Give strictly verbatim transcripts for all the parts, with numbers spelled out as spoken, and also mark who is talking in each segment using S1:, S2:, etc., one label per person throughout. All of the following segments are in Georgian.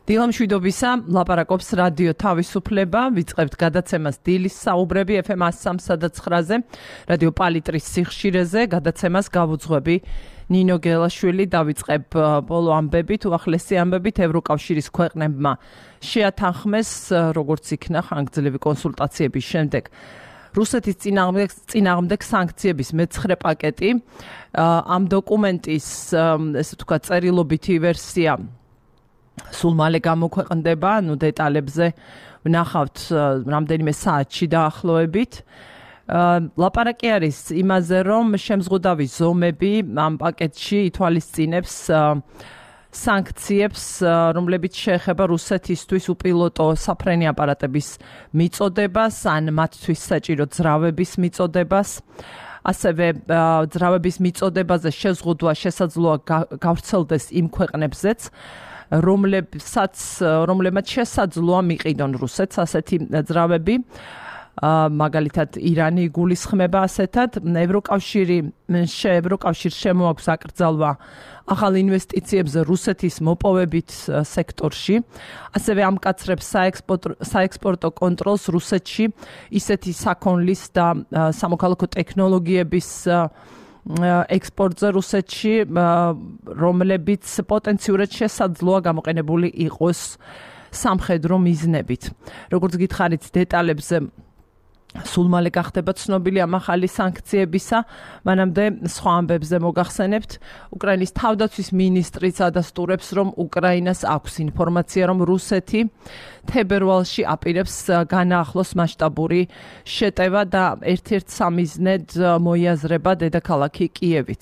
S1: დილამშვიდობისა, ლაპარაკობს რადიო თავისუფლება, ვიწყებთ გადაცემას დილის საუბრები ეფ ემ one oh three ცხრაზე, რადიო პალიტრის სიხშირეზე, გადაცემას გავუძღვები ნინო გელაშვილი, დავიწყებ ბოლო ამბებით, უახლესი ამბებით ევროკავშირის ქვეყნებმა შეათანხმეს, როგორც იქნა ხანგრძლივი კონსულტაციების შემდეგ. რუსეთის წინააღმდეგ სანქციების მეცხრე პაკეტი, ამ დოკუმენტის, ესე ვთქვათ, წერილობითი ვერსია სულ მალე გამოქვეყნდება, ну დეტალებზე ვნახავთ რამდენიმე საათში დაახლოებით. ლაპარაკი არის იმაზე, რომ შემზღუდავი ზომები ამ პაკეტში ითვალისწინებს სანქციებს, რომლებიც შეეხება რუსეთისთვის უპილოტო საფრენი აპარატების მიწოდებას, ან მათთვის საჭირო ძრავების მიწოდებას. ასევე ძრავების მიწოდებაზე შეზღუდვა შესაძლოა გავრცელდეს იმ ქვეყნებზეც, რომლებსაც რომლებმაც შესაძლოა მიყიდონ რუსეთს ასეთი ძრავები. მაგალითად ირანი იგულისხმება ასეთად. ევროკავშირი ევროკავშირს შემოაქვს აკრძალვა ახალ ინვესტიციებზე რუსეთის მოპოვებით სექტორში. ასევე ამკაცრებს საექსპორტო კონტროლს რუსეთში ისეთი საქონლის და სამოქალაქო ტექნოლოგიების ექსპორტზე რუსეთში, რომლებიც პოტენციურად შესაძლოა გამოყენებული იყოს სამხედრო მიზნებით. როგორც გითხარით, დეტალებზე სულ მალე გახდება ცნობილი ამ ახალი სანქციებისა, მანამდე სხვა ამბებზე მოგახსენებთ. უკრაინის თავდაცვის მინისტრიც ადასტურებს, რომ უკრაინას აქვს ინფორმაცია, რომ რუსეთი თებერვალში აპირებს განაახლოს მასშტაბური შეტევა და ერთ-ერთ სამიზნედ მოიაზრება დედაქალაქი კიევიც.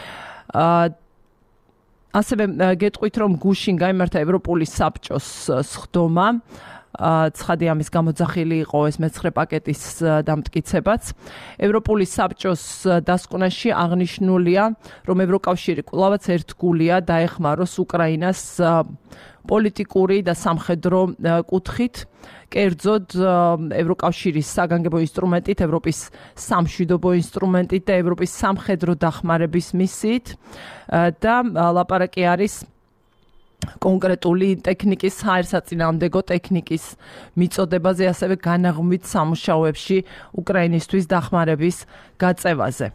S1: ასევე გეტყვით, რომ გუშინ გაიმართა ევროპული საბჭოს სხდომა. ცხადი ამის გამოძახილი იყო ეს მეცხრე პაკეტის დამტკიცებაც. ევროპული საბჭოს დასკვნაში აღნიშნულია, რომ ევროკავშირი კვლავაც ერთგულია დაეხმაროს უკრაინას პოლიტიკური და სამხედრო კუთხით. კერძოდ ევროკავშირის საგანგებო ინსტრუმენტით, ევროპის სამშვიდობო ინსტრუმენტით და ევროპის სამხედრო დახმარების მისიით და ლაპარაკი არის კონკრეტული ტექნიკის, საერთაშორისო ტექნიკის მიწოდებაზე, ასევე განაღმვით სამუშაოებში უკრაინისთვის დახმარების გაწევაზე.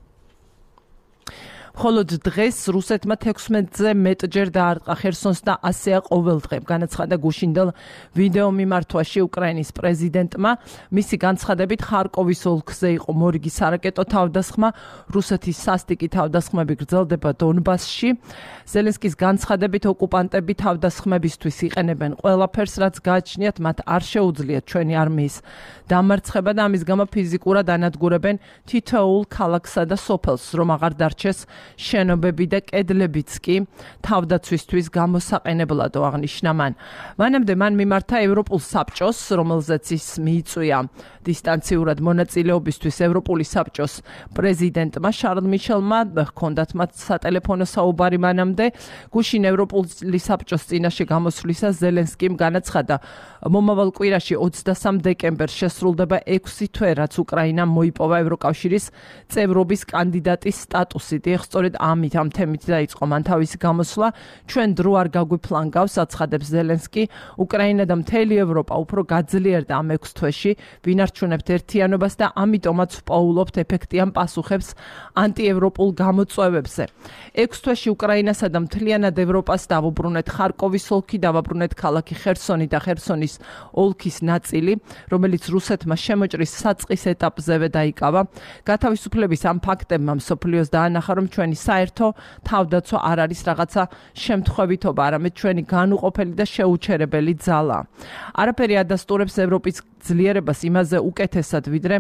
S1: მხოლოდ დღეს რუსეთმა თექვსმეტზე მეტჯერ დაარტყა ხერსონს და ასეა ყოველ დღე. განაცხადა გუშინდელ ვიდეო მიმართვაში უკრაინის პრეზიდენტმა. მისი განცხადებით, ხარკოვის ოლქზე იყო მორიგი სარაკეტო თავდასხმა, რუსეთის სასტიკი თავდასხმები გრძელდება დონბასში. ზელენსკის განცხადებით, ოკუპანტები თავდასხმებისთვის იყენებენ ყველაფერს, რაც გააჩნიათ, მათ არ შეუძლიათ ჩვენი არმიის დამარცხება და ამის გამო ფიზიკურად ანადგურებენ თითოეულ ქალაქსა და სოფელს, რომ აღარ დარჩეს შენობები და კედლებიც კი თავდაცვისთვის გამოსაყენებლად აღნიშნა მან. მანამდე მან მიმართა ევროპულ საბჭოს, რომელზეც ის მიიწვია დისტანციურად მონაწილეობისთვის ევროპული საბჭოს პრეზიდენტმა შარლ მიშელმა, ჰქონდათ მათ სატელეფონო საუბარი მანამდე. გუშინ ევროპული საბჭოს წინაშე გამოსვლისას ზელენსკიმ განაცხადა, მომავალ კვირაში ოცდასამ დეკემბერს შესრულდება ექვსი თვე, რაც უკრაინამ მოიპოვა ევროკავშირის წევრობის კანდიდატის სტატუსი. სწორედ ამით ამ თემით დაიწყო მან თავისი გამოსვლა. ჩვენ დრო არ გაგვიფლანგავს, აცხადებს ზელენსკი. უკრაინა და მთელი ევროპა უფრო გაძლიერდა ამ ექვს თვეში, ვინარჩუნებთ ერთიანობას და ამიტომაც ვპოულობთ ეფექტიან პასუხებს ანტიევროპულ გამოწვევებზე. ექვს თვეში უკრაინასა და მთლიანად ევროპას დავუბრუნეთ ხარკოვის ოლქი, დავაბრუნეთ ქალაქი ხერსონი და ხერსონის ოლქის ნაწილი, რომელიც რუსეთმა შემოჭრის საწყის ეტაპზევე დაიკავა. გათავისუფლების ამ ფაქტებმა მსოფლიოს დაანახა, რომ ჩვენი საერთო თავდაცვა არ არის რაღაცა შემთხვევითობა, არამედ ჩვენი განუყოფელი და შეუჩერებელი ძალა. არაფერი ადასტურებს ევროპის ძლიერებას იმაზე უკეთესად, ვიდრე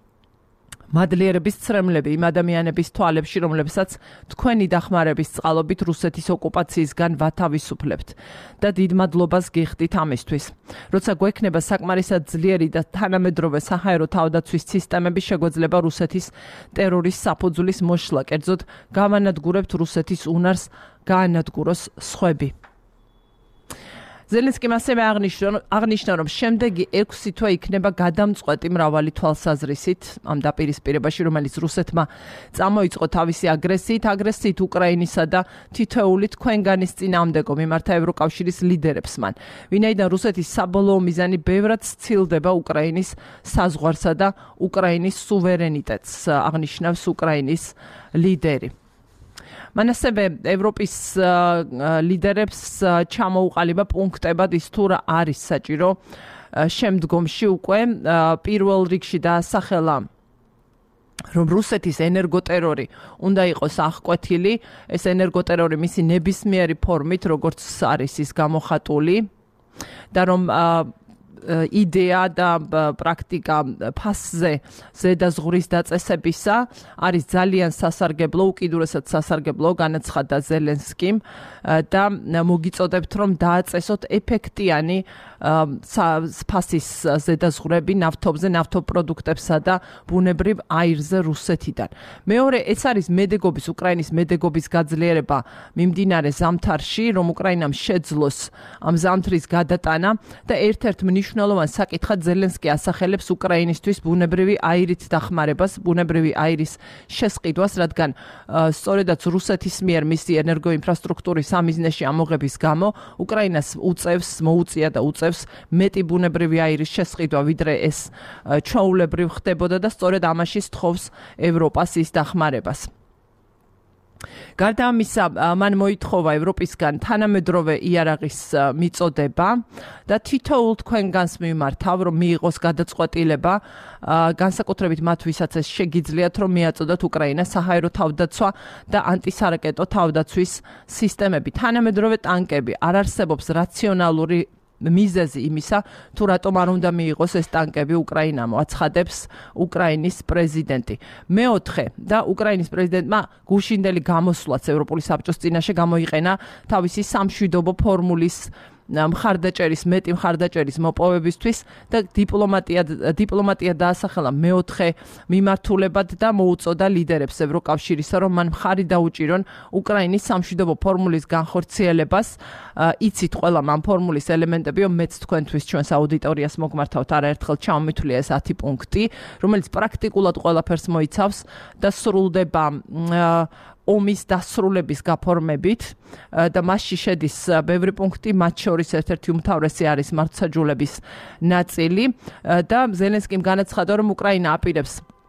S1: მადლიერების ცრემლები იმ ადამიანების თვალებში, რომლებსაც თქვენი დახმარების წყალობით რუსეთის ოკუპაციისგან ვათავისუფლებთ და დიდ მადლობას გიხდით ამისთვის. როცა გვექნება საკმარისად ძლიერი და თანამედროვე საჰაერო თავდაცვის სისტემები, შეგვეძლება რუსეთის ტერორის საფუძვლის მოშლა, კერძოდ გავანადგურებთ რუსეთის უნარს გაანადგუროს სხვები. ზელენსკიმ ასევე აღნიშნა, რომ შემდეგი ექვსი თვე იქნება გადამწყვეტი მრავალი თვალსაზრისით ამ დაპირისპირებაში, რომელიც რუსეთმა წამოიწყო თავისი აგრესიით, აგრესიით უკრაინისა და თითოეული თქვენგანის წინააღმდეგო მიმართა ევროკავშირის ლიდერებს მან. ვინაიდან რუსეთის საბოლოო მიზანი ბევრად სცილდება უკრაინის საზღვარსა და უკრაინის სუვერენიტეტს, აღნიშნავს უკრაინის ლიდერი. მან ასევე ევროპის ლიდერებს ჩამოუყალიბა პუნქტებად ის თუ რა არის საჭირო შემდგომში უკვე პირველ რიგში დაასახელა რომ რუსეთის ენერგოტერორი უნდა იყოს აღკვეთილი, ეს ენერგოტერორი მისი ნებისმიერი ფორმით, როგორც არის ის გამოხატული და რომ იდეა და პრაქტიკა ფასზე ზედაზღურის დაწესებისა არის ძალიან სასარგებლო, უკიდურესად სასარგებლო, განაცხადა ზელენსკიმ და მოგიწოდებთ, რომ დააწესოთ ეფექტიანი ფასის ზედაზღვრები ნავთობზე, ნავთობპროდუქტებსა და ბუნებრივ აირზე რუსეთიდან. მეორე, ეს არის მედეგობის, უკრაინის მედეგობის გაძლიერება მიმდინარე ზამთარში, რომ უკრაინამ შეძლოს ამ ზამთრის გადატანა და ერთ-ერთ მნიშვნელოვან საკითხად ზელენსკი ასახელებს უკრაინისთვის ბუნებრივი აირით დახმარებას, ბუნებრივი აირის შესყიდვას, რადგან სწორედაც რუსეთის მიერ მისი ენერგოინფრასტრუქტურის სამიზნეში ამოღების გამო უკრაინას უწევს, მოუწია და უწევს მეტი ბუნებრივი აირის შესყიდვა, ვიდრე ეს ჩვეულებრივ ხდებოდა და სწორედ ამაში სთხოვს ევროპას ის დახმარებას. გარდა ამისა, მან მოითხოვა ევროპისგან თანამედროვე იარაღის მიწოდება და თითოეულ თქვენგანს მიმართავ, რომ მიიღოს გადაწყვეტილება, განსაკუთრებით მათ, ვისაც ეს შეგიძლიათ, რომ მიაწოდოთ უკრაინას საჰაერო თავდაცვა და ანტისარაკეტო თავდაცვის სისტემები. თანამედროვე ტანკები, არ არსებობს რაციონალური მიზეზი იმისა, თუ რატომ არ უნდა მიიღოს ეს ტანკები უკრაინამ, აცხადებს უკრაინის პრეზიდენტი. მეოთხე და უკრაინის პრეზიდენტმა გუშინდელი გამოსვლაც ევროპული საბჭოს წინაშე გამოიყენა თავისი სამშვიდობო ფორმულის მხარდაჭერის, მეტი მხარდაჭერის მოპოვებისთვის და დიპლომატია დიპლომატია დაასახელა მეოთხე მიმართულებად და მოუწოდა ლიდერებს ევროკავშირისა, რომ მან მხარი დაუჭირონ უკრაინის სამშვიდობო ფორმულის განხორციელებას. იცით ყველა ამ ფორმულის ელემენტები, რომ მეც თქვენთვის ჩვენს აუდიტორიას მოგმართავთ არაერთხელ ჩამომითვლია ეს ათი პუნქტი, რომელიც პრაქტიკულად ყველაფერს მოიცავს და სრულდება ომის დასრულების გაფორმებით და მასში შედის ბევრი პუნქტი, მათ შორის ერთ-ერთი უმთავრესი არის მართლმსაჯულების ნაწილი და ზელენსკიმ განაცხადა, რომ უკრაინა აპირებს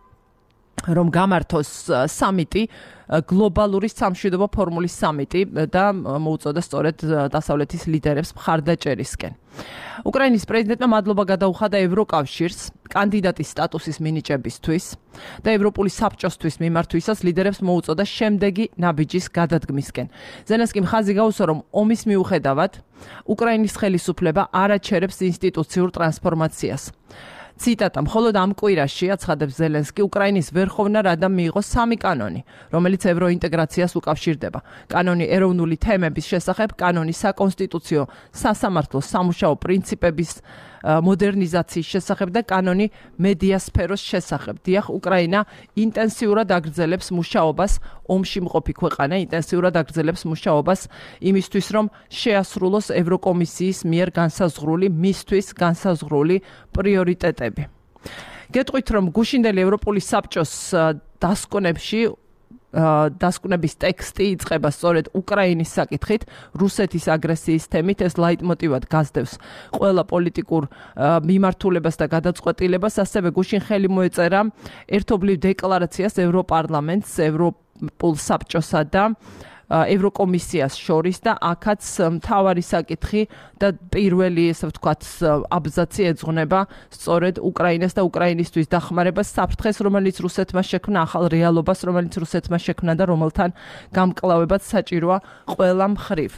S1: რომ გამართოს სამიტი, გლობალური სამშვიდობო ფორმულის სამიტი და მოუწოდა სწორედ დასავლეთის ლიდერებს მხარდაჭერისკენ. უკრაინის პრეზიდენტმა მადლობა გადაუხადა ევროკავშირს კანდიდატის სტატუსის მინიჭებისთვის და ევროპული საბჭოსთვის მიმართვისას ლიდერებს მოუწოდა შემდეგი ნაბიჯის გადადგმისკენ. ზელენსკიმ ხაზი გაუსვა, რომ ომის მიუხედავად უკრაინის ხელისუფლება არ აჩერებს ინსტიტუციურ ტრანსფორმაციას. ციტატა: მხოლოდ ამ კვირაში, აცხადებს ზელენსკი, უკრაინის ვერხოვნა რადამ მიიღო სამი კანონი, რომელიც ევროინტეგრაციას უკავშირდება. კანონი ეროვნული თემების შესახებ, კანონი საკონსტიტუციო სასამართლო სამუშაო პრინციპების მოდერნიზაციის შესახებ და კანონი მედია სფეროს შესახებ. დიახ, უკრაინა ინტენსიურად აგრძელებს მუშაობას, ომში მყოფი ქვეყანა ინტენსიურად აგრძელებს მუშაობას იმისთვის, რომ შეასრულოს ევროკომისიის მიერ განსაზღვრული, მისთვის განსაზღვრული პრიორიტეტები. გეტყვით, რომ გუშინდელი ევროპული საბჭოს დასკვნებში დასკვნების ტექსტი იწყება სწორედ უკრაინის საკითხით, რუსეთის აგრესიის თემით, ეს ლაიტმოტივად გასდევს ყველა პოლიტიკურ მიმართულებას და გადაწყვეტილებას, ასევე გუშინ ხელი მოეწერა ერთობლივ დეკლარაციას ევროპარლამენტს, ევროპულ საბჭოსა და ევროკომისიას შორის და აქაც მთავარი საკითხი და პირველი, ესე ვთქვათ, აბზაცი ეძღვნება სწორედ უკრაინას და უკრაინისთვის დახმარებას, საფრთხეს, რომელიც რუსეთმა შექმნა, ახალ რეალობას, რომელიც რუსეთმა შექმნა და რომელთან გამკლავებაც საჭიროა ყველა მხრივ.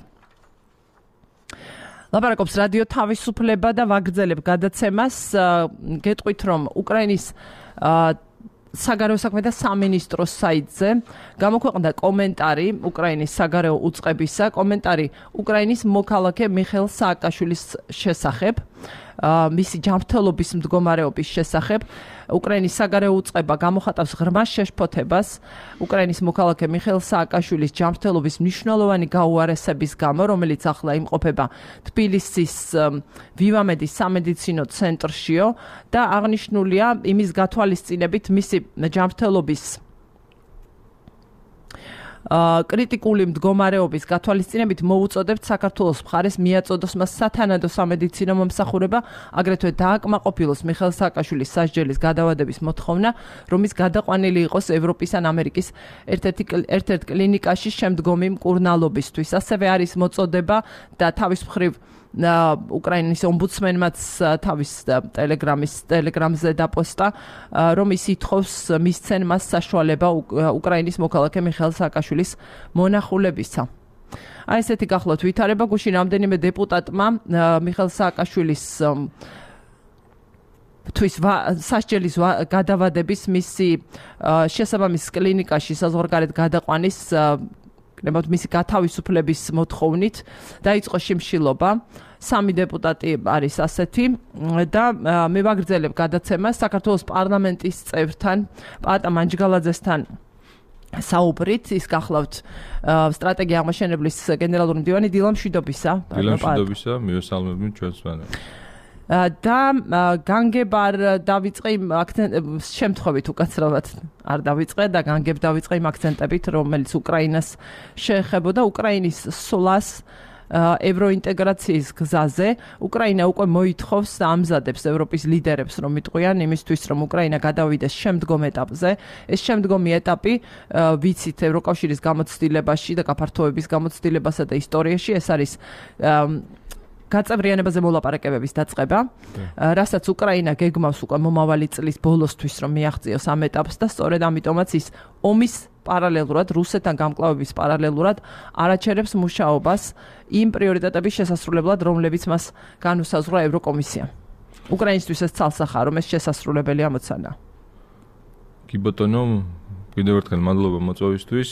S1: ლაპარაკობს რადიო თავისუფლება და ვაგრძელებ გადაცემას. გეტყვით, რომ უკრაინის საგარეო საქმეთა სამინისტროს საიტზე გამოქვეყნდა კომენტარი უკრაინის საგარეო უწყებისა, კომენტარი უკრაინის მოქალაქე მიხეილ სააკაშვილის შესახებ. მისი ჯანმრთელობის მდგომარეობის შესახებ. უკრაინის საგარეო უწყება გამოხატავს ღრმა შეშფოთებას უკრაინის მოქალაქე მიხეილ სააკაშვილის ჯანმრთელობის მნიშვნელოვანი გაუარესების გამო, რომელიც ახლა იმყოფება თბილისის ვივამედის სამედიცინო ცენტრშიო და აღნიშნულია იმის გათვალისწინებით მისი ჯანმრთელობის კრიტიკული მდგომარეობის გათვალისწინებით მოუწოდებთ საქართველოს მხარეს მიაწოდოს მას სათანადო სამედიცინო მომსახურება, აგრეთვე დააკმაყოფილოს მიხეილ სააკაშვილის სასჯელის გადავადების მოთხოვნა, რომის გადაყვანილი იყოს ევროპის ან ამერიკის ერთ-ერთ კლინიკაში შემდგომი მკურნალობისთვის. ასევე არის მოწოდება და თავის მხრივ უკრაინის ომბუდსმენმაც თავის ტელეგრამის ტელეგრამზე დაპოსტა, რომ ის ითხოვს მისცენ მას საშუალება უკრაინის მოქალაქე მიხეილ სააკაშვილის მონახულებისა. აი ესეთი გახლავთ ვითარება. გუშინ რამდენიმე დეპუტატმა მიხეილ სააკაშვილის თვის სასჯელის გადავადების მისი შესაბამის კლინიკაში საზღვარგარეთ გადაყვანის ნებავთ მისი გათავისუფლების მოთხოვნით დაიწყო შიმშილობა. სამი დეპუტატი არის ასეთი და მე ვაგრძელებ გადაცემას საქართველოს პარლამენტის წევრთან პაატა მანჯგალაძესთან საუბრით. ის გახლავთ სტრატეგია აღმაშენებლის გენერალური მდივანი დილა მშვიდობისა.
S2: დილა მშვიდობისა, მივესალმებით ჩვენს მანას.
S1: და განგებარ დავიწყე იმ შემთხვევით უკაცრავად არ დავიწყე და განგებ დავიწყე იმ აქცენტებით, რომელიც უკრაინას შეეხებოდა უკრაინის სვლას ევროინტეგრაციის გზაზე. უკრაინა უკვე მოითხოვს და ამზადებს ევროპის ლიდერებს, რომ იტყვიან იმისთვის, რომ უკრაინა გადავიდეს შემდგომ ეტაპზე. ეს შემდგომი ეტაპი ვიცით ევროკავშირის გამოცდილებაში და გაფართოების გამოცდილებასა და ისტორიაში ეს არის გაწევრიანებაზე მოლაპარაკებების დაწყება, რასაც უკრაინა გეგმავს უკვე მომავალი წლის ბოლოსთვის, რომ მიაღწიოს ამ ეტაპს და სწორედ ამიტომაც ის ომის პარალელურად, რუსეთთან გამკლავების პარალელურად არაჩერებს მუშაობას იმ პრიორიტეტების შესასრულებლად, რომლებიც მას განუსაზღვრა ევროკომისიამ. უკრაინისთვის ეს ცალსახაა, რომ ეს შესასრულებელი ამოცანა.
S2: კი ბატონო, კიდევ ერთხელ მადლობა მოწვევისთვის.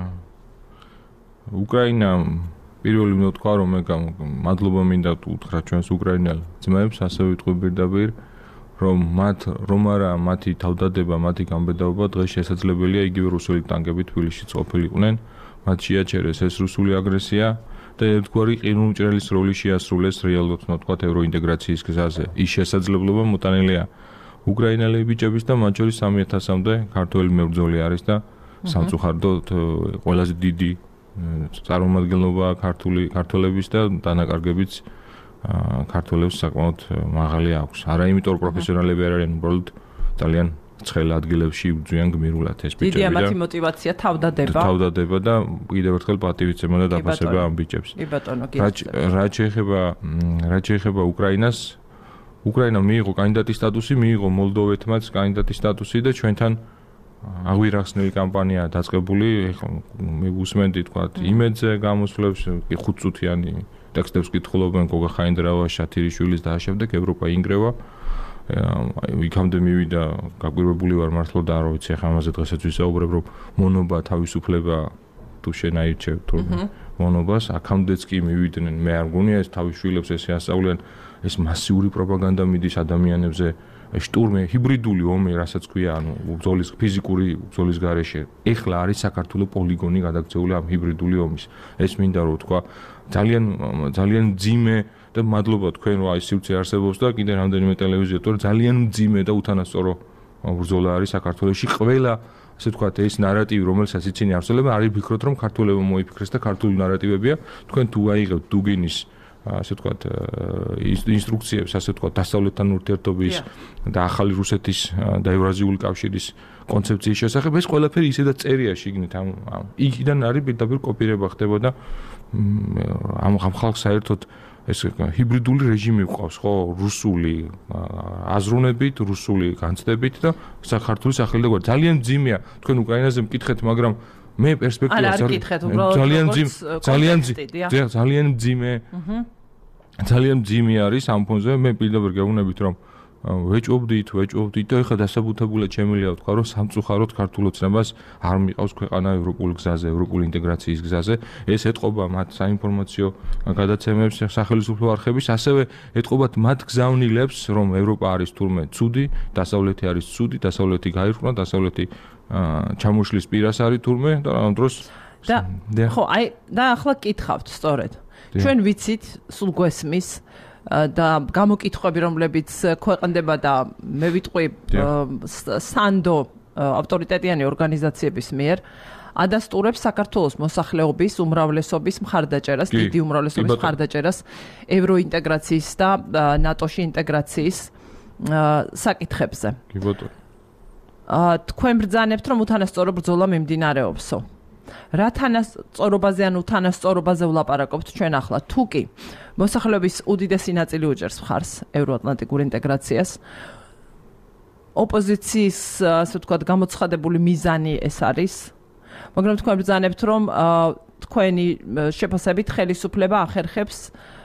S2: უკრაინა პირველი უნდა თქვა, რომ მე მადლობა მინდა უთხრა ჩვენს უკრაინელ ძმებს, ასევე ვიტყვი პირდაპირ, რომ მათ რომ არა მათი თავდადება, მათი გამბედაობა დღეს შესაძლებელია იგივე რუსული ტანკებით თბილისშიც ყოფილიყვნენ, მათ შეაჩერეს ეს რუსული აგრესია და ერთგვარი ყინულმჭრელის როლი შეასრულეს რეალურად უნდა თქვა ევროინტეგრაციის გზაზე. ის შესაძლებლობა მოტანილია უკრაინელი ბიჭების და მათ შორის სამი ათასამდე ქართველი მებრძოლი არის და სამწუხაროდ ყველაზე დიდი წარმომადგენლობა ქართული ქართველების და დანაკარგებიც ქართველებს საკმაოდ მაღალი აქვს. არა იმიტომ რომ პროფესიონალები არ არიან, უბრალოდ ძალიან ცხელ ადგილებში იბრძვიან გმირულად ეს ბიჭები.
S1: დიდია მათი мотиваცია თავდადება.
S2: თავდადება და კიდევ ერთხელ პატივისცემა და დაფასება ამ ბიჭებს.
S1: კი ბატონო, კი.
S2: რაც შეეხება რაც შეეხება უკრაინას, უკრაინა მიიღო კანდიდატის სტატუსი, მიიღო მოლდოვეთმაც კანდიდატის სტატუსი და ჩვენთან აღვირახსნილი კამპანია დაწყებული. მე ვუსმენდი თქვა იმედზე გამოსვლებს, ხუთწუთიანი ტექსტებს კითხულობენ გოგა ხაინდრავა, შათირიშვილის და ამავდროულად ევროპა ინგრევა. იქამდე მივიდა გაგვირებული ვარ მართლა და არ ვიცი ახლა ამაზე დღესაც ვისაუბრებ, რომ მონობა თავისუფლება თუ შენ აირჩევ თუ მონობას, აქამდეც კი მივიდნენ, მე არ მგონია ეს თავისშვილებს ესე ასწავლიან, ეს მასიური პროპაგანდა მიდის ადამიანებზე. შტურმე, ჰიბრიდული ომი, რასაც ქვია, ანუ ბრძოლის ფიზიკური ბრძოლის გარეშე. ეხლა არის საქართველოს პოლიგონი გადაგწეული ამ ჰიბრიდული ომის. ეს მინდა რომ თქვა, ძალიან ძალიან ძიმე და მადლობა თქვენ რომ აი სივრცე არსებობს და კიდე რამდენიმე ტელევიზია, თორე ძალიან ძიმე და უთანასწორო ბრძოლა არის საქართველოში. ყველა, ასე ვთქვათ, ეს ნარატივი, რომელსაც ისინი არსებობენ, არის ფიქრობთ, რომ ქართველებმა მოიფიქრეს და ქართული ნარატივებია. თქვენ თუ აიღებთ დუგინის ასე ვთქვათ, ინსტრუქციებს, ასე ვთქვათ, დასავლეთთან ურთიერთობის და ახალი რუსეთის და ევრაზიული კავშირის კონცეფციის შესახებ, ეს ყველაფერი ისედაც წერია შიგნით, ამ იქიდან არის პირდაპირ კოპირება ხდება და ამ ხალხს საერთოდ ეს ჰიბრიდული რეჟიმი გვყავს, ხო, რუსული აზროვნებით, რუსული განცდებით და საქართველოს სახელი და გვარი ძალიან ძიმეა. თქვენ უკრაინაზე მკითხეთ, მაგრამ მე პერსპექტივას ძალიან ძიმე, ძალიან ძიმე, ძალიან ძიმე ძალიან ძიმე არის ამ ფონზე. მე პირდაპირ გეუბნებით, რომ ვეჭობდით, ვეჭობდით და ეხლა დასაბუთებულად შემიძლია ვთქვა, რომ სამწუხაროდ ქართულ ოცნებას არ მიყავს ქვეყანა ევროპულ გზაზე, ევროპული ინტეგრაციის გზაზე. ეს ეთყობა მათ საინფორმაციო გადაცემებს, სახელმწიფო არხების, ასევე ეთყობათ მათ გზავნილებს, რომ ევროპა არის თურმე ცუდი, დასავლეთი არის ცუდი, დასავლეთი გაირკვნა, დასავლეთი ჩამოშლის პირას არის თურმე და ამ დროს
S1: და ხო, აი და ახლა კითხავთ სწორედ. ჩვენ ვიცით, სულ გვესმის და გამოკითხვები, რომლებიც ქვეყნდება და მე ვიტყვი სანდო ავტორიტეტიანი ორგანიზაციების მიერ ადასტურებს საქართველოს მოსახლეობის უმრავლესობის მხარდაჭერას, დიდი უმრავლესობის მხარდაჭერას ევროინტეგრაციის და ნატოში ინტეგრაციის საკითხებზე.
S2: კი ბატონო.
S1: თქვენ ბრძანებთ, რომ უთანასწორო ბრძოლა მიმდინარეობსო. რა თანასწორობაზე ან უთანასწორობაზე ვლაპარაკობთ ჩვენ ახლა? თუ კი მოსახლეობის უდიდესი ნაწილი უჭერს მხარს ევროატლანტიკურ ინტეგრაციას, ოპოზიციის, ასე ვთქვათ, გამოცხადებული მიზანი ეს არის, მაგრამ თქვენ ბრძანებთ, რომ თქვენი შეფასებით ხელისუფლება ახერხებს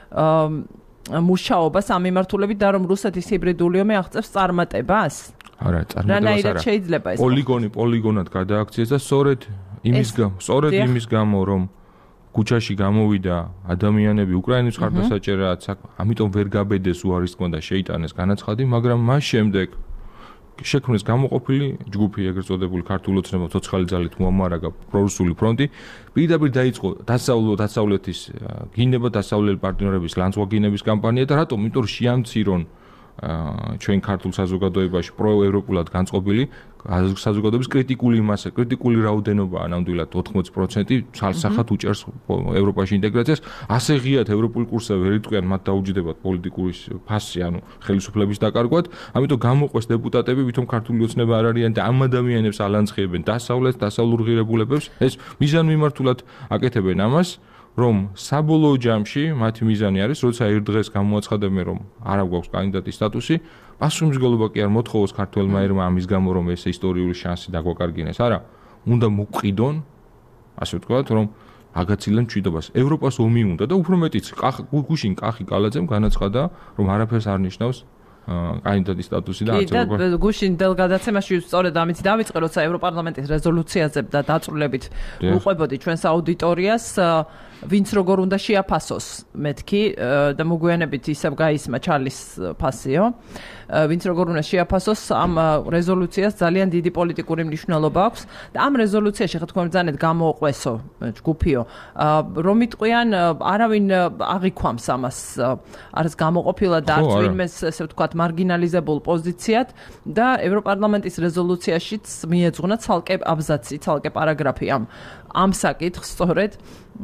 S1: მუშაობას ამ მიმართულებით და რომ რუსეთის ჰიბრიდული ომი აღწევს წარმატებას?
S2: არა, წარმატებას არა.
S1: შეიძლება ეს
S2: პოლიგონი პოლიგონად გადააქციეს და სწორედ იმის გამო, სწორედ იმის გამო, რომ ქუჩაში გამოვიდა ადამიანები უკრაინის მხარდასაჭერად, ამიტომ ვერ გაბედეს უარისკმა და შეიტანეს განაცხადი, მაგრამ მას შემდეგ შექმნეს გამოყოფილი ჯგუფი, ეგრეთ წოდებული ქართული ოცნება ცოცხალი ძალით მოამარაგა პრორუსული ფრონტი, პირდაპირ დაიწყო დასავლო დასავლეთის გინება, დასავლელი პარტნიორების ლანცვაგინების კამპანია და რატომ? იმიტომ რომ შეამცირონ ჩვენ ქართულ საზოგადოებაში პროევროპულად განწყობილი საზოგადოების კრიტიკული მასა, კრიტიკული რაოდენობაა ნამდვილად ოთხმოცი პროცენტი ცალსახად უჭერს ევროპაში ინტეგრაციას. ასე ღიად ევროპული კურსზე ვერ იტყვიან, მათ დაუჯდებათ პოლიტიკური ფასი, ანუ ხელისუფლების დაკარგვად, ამიტომ გამოყვეს დეპუტატები, ვითომ ქართული ოცნება არ არიან და ამ ადამიანებს ალანცხიებენ დასავლეთ, დასავლურ ღირებულებებს. ეს მიზანმიმართულად აკეთებენ ამას, რომ საბოლოო ჯამში მათი მიზანი არის, როცა ერთ დღეს გამოაცხადებენ, რომ არ აქვს კანდიდატის სტატუსი, პასუხისმგებლობა კი არ მოთხოვოს ქართველმა ერმა ამის გამო, რომ ეს ისტორიული შანსი დაგვაკარგინეს. არა, უნდა მოყიდონ, ასე ვთქვათ, რომ აგაცილონ მშვიდობას. ევროპას ომი უნდა და უფრო მეტიც, გუშინ კახი კალაძემ განაცხადა, რომ არაფერს არ ნიშნავს კანდიდატის სტატუსი და არც
S1: და გუშინ დელ გადაცემაში სწორედ ამით დავიწყე, როცა ევროპარლამენტის რეზოლუციაზე და დაწვრილებით უყვებოდი ჩვენს აუდიტორიას, ვინც როგორ უნდა შეაფასოს მეთქი და მოგვიანებით ისევ გაისმა ჩარლის ფასიო, ვინც როგორ უნდა შეაფასოს ამ რეზოლუციას ძალიან დიდი პოლიტიკური მნიშვნელობა აქვს და ამ რეზოლუციაში ხა თქვენ ბრძანეთ გამოუყვესო ჯგუფიო, რომ იტყვიან არავინ აღიქვამს ამას არის გამოყოფილა და არც ვინმეს ესე ვთქვათ მარგინალიზებულ პოზიციად და ევროპარლამენტის რეზოლუციაშიც მიეძღვნა ცალკე აბზაცი, ცალკე პარაგრაფი ამ ამ საკითხს სწორედ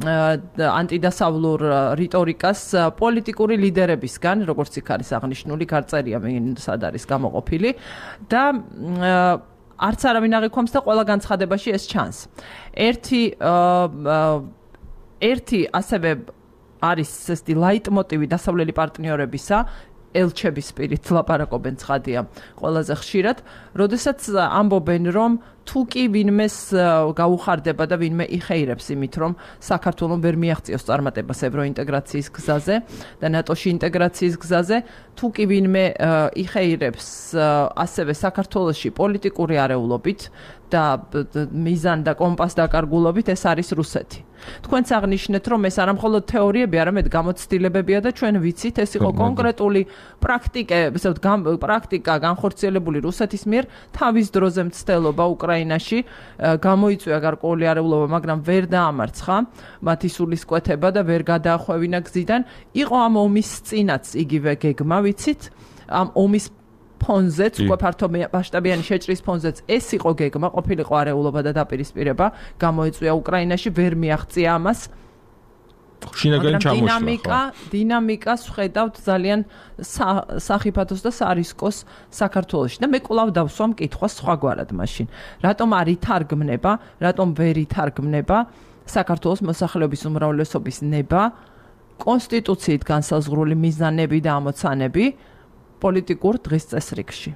S1: ანტიდასავლურ რიტორიკას პოლიტიკური ლიდერებისგან, როგორც იქ არის აღნიშნული, გარწერია სად არის გამოყოფილი და არც არავინ აღიქვამს და ყველა განცხადებაში ეს ჩანს. ერთი ერთი ასევე არის ესეთი ლაიტმოტივი დასავლელი პარტნიორებისა, ელჩების სპირით ლაპარაკობენ ცხადია ყველაზე ხშირად, როდესაც ამბობენ, რომ თუ კი ვინმეს გაუხარდება და ვინმე იხეირებს იმით, რომ საქართველოს ვერ მიაღწიოს წარმატებას ევროინტეგრაციის გზაზე და ნატოში ინტეგრაციის გზაზე, თუ კი ვინმე იხეირებს ასევე საქართველოში პოლიტიკური არეულობით და მიზან და კომპას დაკარგულობით, ეს არის რუსეთი. თქვენც აღნიშნეთ, რომ ეს არა მხოლოდ თეორიები, არამედ გამოცდილებებია და ჩვენ ვიცით, ეს იყო კონკრეტული პრაქტიკა, ესე ვთქვათ, პრაქტიკა განხორციელებული რუსეთის მიერ თავის დროზე მცდელობა უკრაინაში, გამოიწვია გარკვეული არეულობა, მაგრამ ვერ დაამარცხა მათი სულისკვეთება და ვერ გადაახვევინა გზიდან. იყო ამ ომის წინაც იგივე გეგმა, ვიცით, ამ ომის ფონზეც, უკვე ფართო მასშტაბიანი შეჭრის ფონზეც ეს იყო გეგმა, ყოფილიყო არეულობა და დაპირისპირება, გამოიწვია უკრაინაში, ვერ მიაღწია ამას.
S2: შინაგანი ჩამოშლა.
S1: დინამიკა, დინამიკას ვხედავთ ძალიან სახიფათოს და სარისკოს საქართველოში. და მე კვლავ დავსვამ კითხვას სხვაგვარად მაშინ. რატომ არ ითარგმნება, რატომ ვერ ითარგმნება საქართველოს მოსახლეობის უმრავლესობის ნება, კონსტიტუციით განსაზღვრული მიზანები და ამოცანები პოლიტიკურ დღის წესრიგში.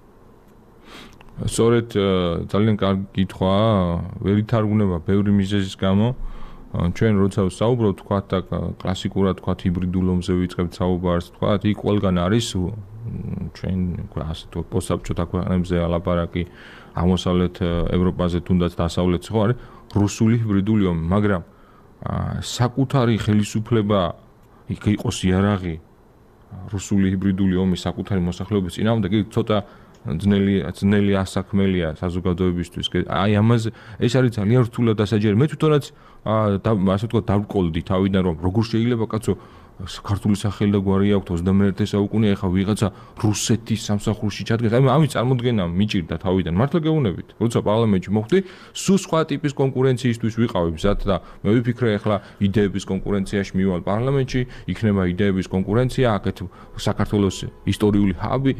S2: სწორედ ძალიან კარგი კითხვაა, ვერ ითარგმნება ბევრი მიზეზის გამო. ჩვენ როცა საუბრობთ, თქვათ და კლასიკურად თქვათ ჰიბრიდულ ომზე ვიწყებთ საუბარს, თქვათ, იქ ყველგან არის ჩვენ ასე თუ პოსტსაბჭოთა ქვეყნებზე ალაპარაკი აღმოსავლეთ ევროპაზე თუნდაც დასავლეთზე ხო არის რუსული ჰიბრიდული ომი, მაგრამ საკუთარი ხელისუფლება იქ იყოს იარაღი რუსული ჰიბრიდული ომის საკუთარი მოსახლეობის წინააღმდეგ, იგი ცოტა ძნელი ძნელი ასაქმელია საზოგადოებისთვის. აი ამაზე ეს არის ძალიან რთულად დასაჯერი. მე თვითონაც ასე ვთქვათ დავყოლდი თავიდან რომ როგორ შეიძლება კაცო ქართული სახელი და გვარი აქვს ოცდამეერთე საუკუნე ახლა ვიღაცა რუსეთის სამსახურში ჩადგეს. აი ამის წარმოდგენა მიჭირდა თავიდან. მართლა გეუბნებით, როცა პარლამენტში მოხვდი, სულ სხვა ტიპის კონკურენციისთვის ვიყავი მზად და მე ვიფიქრე ახლა იდეების კონკურენციაში მივალ პარლამენტში, იქნება იდეების კონკურენცია, აქეთ საქართველოს ისტორიული ჰაბი,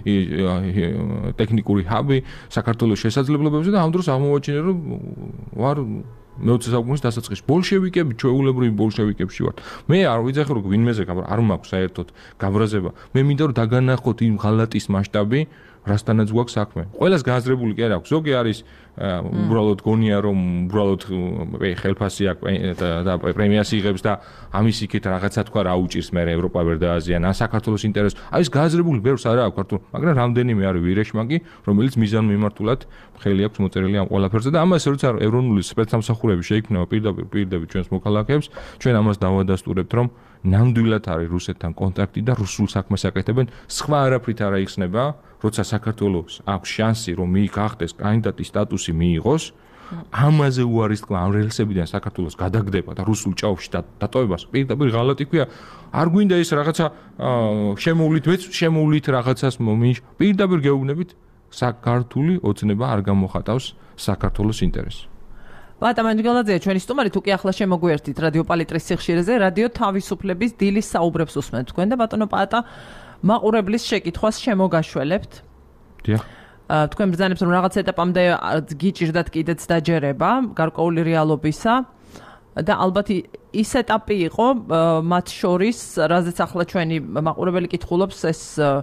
S2: ტექნიკური ჰაბი, საქართველოს შესაძლებლობებზე და ამ დროს აღმოვაჩინე რომ ვარ მეოცე საუკუნის დასაწყისში ბოლშევიკები, ჩვეულებრივი ბოლშევიკებში ვართ. მე არ ვიძახე რომ ვინმეზე არ მაქვს საერთოდ გაბრაზება. მე მინდა რომ დაგანახოთ იმ ღალატის მასშტაბი, რასთანაც გვაქვს საქმე. ყველას განაზრებული კი არ აქვს. ზოგი არის უბრალოდ გონია რომ უბრალოდ ხელფასი აქვს და პრემიას იღებს და ამის იქით რაღაცა თქვა რა უჭირს მე ევროპა ვერ დააზიან ან საქართველოს ინტერესს. აი ეს განაზრებული ბევრს არ აქვს ქართულ, მაგრამ რამდენიმე არის ვირეშმაკი, რომელიც მიზანმიმართულად ხელი აქვს მოწერილი ამ ყველაფერზე და ამას როცა ეროვნული სპეცსამსახურები შეიქმნება პირდაპირ პირდაპირ ჩვენს მოქალაქეებს, ჩვენ ამას დავადასტურებთ რომ ნამდვილად არის რუსეთთან კონტაქტი და რუსულ საქმეს აკეთებენ, სხვა არაფრით არ აიხსნება, როცა საქართველოს აქვს შანსი რომ მიიღოს კანდიდატის სტატუსი მიიღოს, ამაზე უარის თქმა ამ რელსებიდან საქართველოს გადაგდება და რუსულ ჭაობში დატოვებას პირდაპირ ღალატი ქვია. არ გვინდა ეს რაღაცა შემოვლით, მეც შემოვლით რაღაცას მომიშ, პირდაპირ გეუბნებით, საქართველოს ოცნება არ გამოხატავს საქართველოს ინტერესს.
S1: ბატა მანჯგალაძეა ჩვენი სტუმარი, თუ კი ახლა შემოგვიერთით რადიო პალიტრის სიხშირეზე, რადიო თავისუფლების დილის საუბრებს უსმენთ თქვენ და ბატონო პატა მაყურებლის შეკითხვას შემოგაშველებთ.
S2: დიახ.
S1: თქვენ ბრძანებთ რომ რაღაც ეტაპამდე გიჭირდათ კიდეც დაჯერება გარკვეული რეალობისა და ალბათ ის ეტაპი იყო მათ შორის, რაზეც ახლა ჩვენი მაყურებელი კითხულობს ეს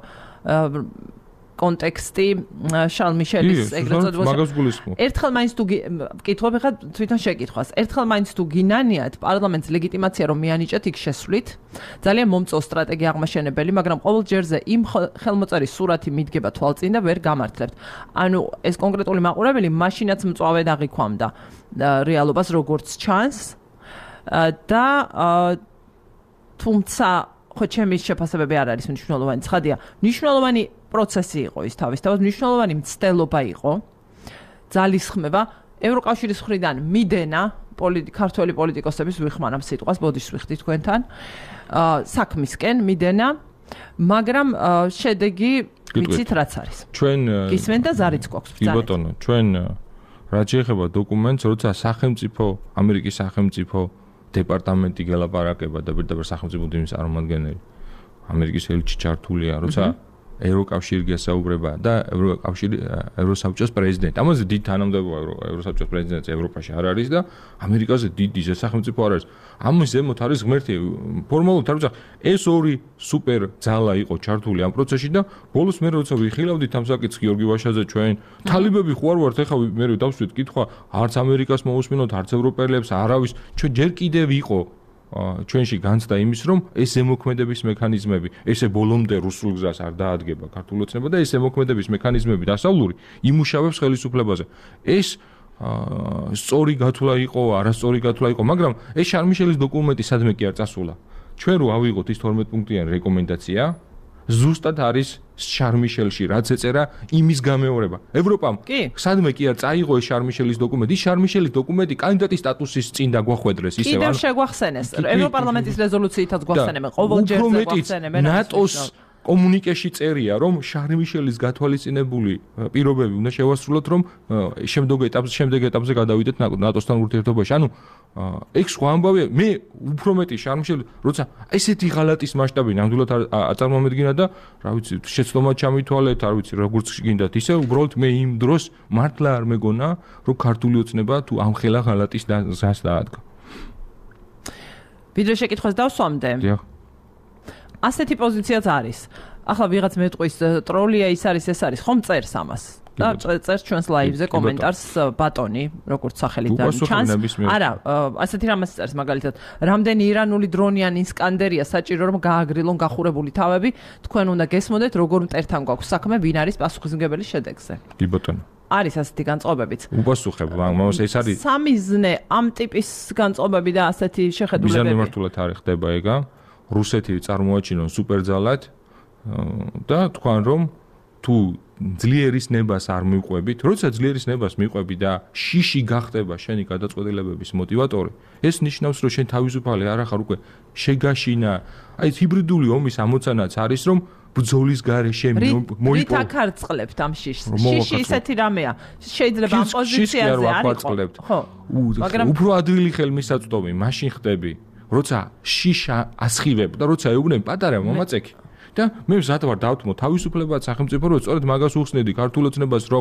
S1: კონტექსტი შარლ მიშელის ეგრეთ წოდებულ. ერთხელ მაინც თუ კითხავ ხარ თვითონ შეკითხვას. ერთხელ მაინც თუ გინანიათ პარლამენტს ლეგიტიმაცია რომ მიანიჭეთ იქ შესვლით. ძალიან მომწო სტრატეგია აღმაშენებელი, მაგრამ ყოველ ჯერზე იმ ხელმოწერის სურათი მიდგება თვალწინ და ვერ გამართლებთ. ანუ ეს კონკრეტული მაყურებელი მაშინაც მწვავედ აღიქვამდა რეალობას როგორც ჩანს და თუმცა ხო ჩემი შეფასებები არ არის მნიშვნელოვანი. ცხადია, მნიშვნელოვანი პროცესი იყო ის თავისთავად, მნიშვნელოვანი მცდელობა იყო. ძალისხმევა ევროკავშირის მხრიდან მიდენა ქართველი პოლიტიკოსების ვიხმარამ სიტყვას, ბოდიშს ვიხდით თქვენთან. საქმისკენ მიდენა, მაგრამ შედეგი ვიცით რაც არის.
S2: ჩვენ
S1: გისმენთ და ზარიც გვაქვს ბრძანეთ.
S2: კი ბატონო, ჩვენ რაც შეეხება დოკუმენტს, როცა სახელმწიფო, ამერიკის სახელმწიფო დეპარტამენტი გელაპარაკება და პირდაპირ სახელმწიფო დინის წარმომადგენელი ამერიკის ელჩი ჩართულია, როცა ევროკავშირი გასაუბრება და ევროკავშირი ევროსაბჭოს პრეზიდენტი. ამაზე დიდ თანამდებობა ევროსაბჭოს პრეზიდენტი ევროპაში არ არის და ამერიკაზე დიდი სახელმწიფო არ არის. ამის ზემოთ არის ღმერთი ფორმალურად არ ვიცი. ეს ორი სუპერ ძალა იყო ჩართული ამ პროცესში და ბოლოს მე როცა ვიხილავდით ამ საკითხს გიორგი ვაშაძე ჩვენ თალებები ხوار ვართ ახლა მე დავსვით კითხვა არც ამერიკას მოусმინოთ არც ევროპელებს არავის ჩვენ ჯერ კიდევ იყო ჩვენში განცდა იმის რომ ეს ზემოქმედების მექანიზმები ესე ბოლომდე რუსულ გზას არ დაადგება ქართულ ოცნება და ეს ზემოქმედების მექანიზმები დასავლური იმუშავებს ხელისუფლებაზე ეს სწორი გათვლა იყო არასწორი გათვლა იყო მაგრამ ეს შარლ მიშელის დოკუმენტი სადმე კი არ წასულა ჩვენ რო ავიღოთ ის თორმეტ პუნქტიანი რეკომენდაცია ზუსტად არის შარლ მიშელში რაც ეწერა იმის გამეორება ევროპამ სადმე კი არ წაიღო ეს შარლ მიშელის დოკუმენტი ის შარლ მიშელის დოკუმენტი კანდიდატის სტატუსის წინ დაგვახვედრეს ისევ
S1: კიდევ შეგვახსენეს ევროპარლამენტის რეზოლუციითაც გვახსენებენ ყოველ ჯერზე გვახსენებენ
S2: ნატოს კომუნიკეში წერია რომ შარლ მიშელის გათვალისწინებული პირობები უნდა შევასრულოთ რომ შემდგომ ეტაპზე შემდეგ ეტაპზე გადავიდეთ ნატოსთან ურთიერთობაში ანუ ეგ სხვა ამბავია მე უფრო მეტი შარლ მიშელი როცა ესეთი ღალატის მასშტაბი ნამდვილად აწარმოამედგინა და რა ვიცი შეცდომა ჩამითვალეთ არ ვიცი როგორც გინდათ ისე უბრალოდ მე იმ დროს მართლა არ მეგონა რომ ქართული ოცნება თუ ამ ხელა ღალატის გზას დაადგა
S1: ვიდრე შეკითხვას დავსვამდე
S2: დიახ
S1: ასეთი პოზიციაც არის. ახლა ვიღაც მეტყვის ტროლია ის არის ეს არის ხომ წერს ამას. და წერს ჩვენს ლაივზე კომენტარს ბატონი, როგორც სახელით ჩანს. არა, ასეთი რამაც წერს მაგალითად, რამდენი ირანული დრონიანი ისკანდერია საჭირო რომ გააგრილონ გახურებული თავები, თქვენ უნდა გესმოდეთ როგორ მტერთან გვაქვს საქმე, ვინ არის პასუხისმგებელი შედეგზე.
S2: კი ბატონო.
S1: არის ასეთი განწყობებიც.
S2: უპასუხებ, მაგრამ ეს არის
S1: სამიზნე ამ ტიპის განწყობები და ასეთი შეხედულებები.
S2: მიზანმიმართულად არის ხდება ეგა. რუსეთი წარმოაჩინონ სუპერძალად და თქვენ რომ თუ ძლიერის ნებას არ მიყვებით, როცა ძლიერის ნებას მიყვები და შიში გახდება შენი გადაწყვეტილებების მოტივატორი, ეს ნიშნავს რომ შენ თავისუფალი არ ახარ უკვე შეგაშინა. აი ჰიბრიდული ომის ამოცანაც არის რომ ბრძოლის გარეშე მოიპოვო.
S1: რით აკარწყლებთ ამ შიშს? შიში ისეთი რამეა. შეიძლება ამ პოზიციაზე არ იყო. ხო.
S2: მაგრამ უფრო ადვილი ხელმისაწვდომი მაშინ ხდები, როცა შიშა ასხივებ და როცა ეუბნები პატარა მომაწექი. და მე მზად ვარ დავთმო თავისუფლებად სახელმწიფო რომ სწორედ მაგას უხსნედი ქართულ ოცნებას რომ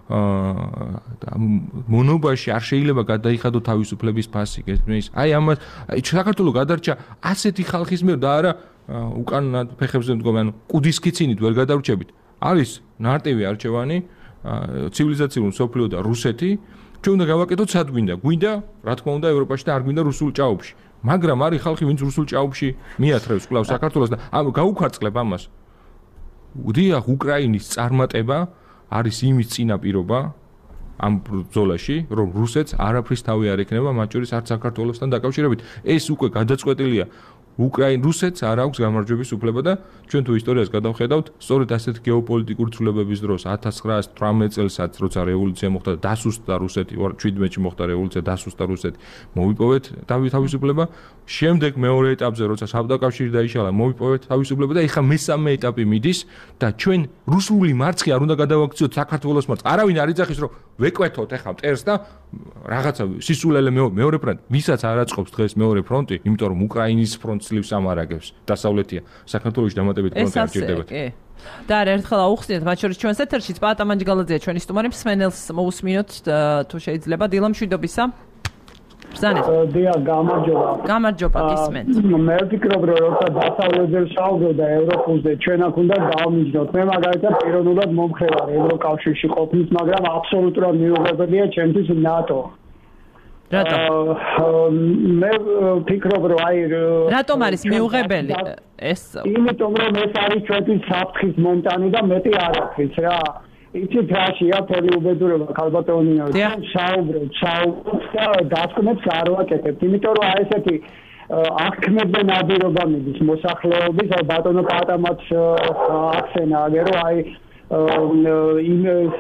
S2: მონობაში არ შეიძლება გადაიხადო თავისუფლების ფასი გესმის აი ამას საქართველოს გადარჩა ასეთი ხალხის მიერ და არა უკან ფეხებზე მდგომი ანუ კუდის კიცინით ვერ გადავრჩებით არის ნარტივი არჩევანი ცივილიზაციური სოფლიო და რუსეთი ჩვენ უნდა გავაკეთოთ სად გვინდა გვინდა რა თქმა უნდა ევროპაში და არ გვინდა რუსულ ჭაობში მაგრამ არის ხალხი ვინც რუსულ ჭაობში მიათრევს კვლავ საქართველოს და გაუქვარწყლებ ამას. დიახ, უკრაინის წარმატება არის იმის წინაპირობა ამ ბრძოლაში, რომ რუსეთს არაფრის თავი არ ექნება, მათ შორის არც საქართველოსთან დაკავშირებით. ეს უკვე გადაწყვეტილია. უკრაინ რუსეთს არ აქვს გამარჯვების უფლება და ჩვენ თუ ისტორიას გადავხედავთ, სწორედ ასეთ გეოპოლიტიკურ ცვლილებების დროს ათას ცხრაას თვრამეტ წელსაც, როცა რევოლუცია მოხდა, დასუსტდა რუსეთი, შვიდმეტში მოხდა რევოლუცია, დასუსტდა რუსეთი, მოვიპოვეთ თავისუფლება. შემდეგ მეორე ეტაპზე, როცა საბჭოთა დაიშალა, მოვიპოვეთ თავისუფლება და ეხლა მესამე ეტაპი მიდის და ჩვენ რუსული მარცხი არ უნდა გადავაქციოთ საქართველოს მარცხს. არავინ არ იძახის, რომ ვეკვეთოთ ეხლა მტერს და რაღაცა სისულელე მეორე ფრონტი, ვისაც არ აწყობს დღეს მეორე ფრონტი, იმიტომ რომ უკრაინის ფრონტს ძლივს ამარაგებს. დასავლეთია. საქართველოში დამატებით ფრონტი არ ჭირდებათ.
S1: და ერთხელ აუხსნით, მათ შორის ჩვენს ეთერში პაატა მანჯგალაძეა ჩვენი სტუმარი, მსმენელს მოусმინოთ თუ შეიძლება დილა მშვიდობისა. ბრძანეთ.
S3: დია გამარჯობა.
S1: გამარჯობა გისმენთ.
S3: მე ვფიქრობ რომ როცა დასავლეთზე შავდო და ევროპულზე ჩვენ აქ უნდა დავმიჯნოთ. მე მაგალითად პიროვნულად მომხრე ვარ ევროკავშირში ყოფნის, მაგრამ აბსოლუტურად მიუღებელია ჩემთვის ნატო.
S1: რატომ?
S3: მე ვფიქრობ რომ აი
S1: რატომ არის მიუღებელი ეს?
S3: იმიტომ რომ ეს არის ჩვენთვის საფრთხის მომტანი და მეტი არაფრის რა. იცით რაშია მთელი უბედურება ქალბატონიო საუბრობთ საუბრობთ და დასკვნებს არ ვაკეთებთ იმიტომ რომ აი ესეთი აღქმებზე ნადირობა მიდის მოსახლეობის აი ბატონო პატამაც ახსენა აგერო აი იმის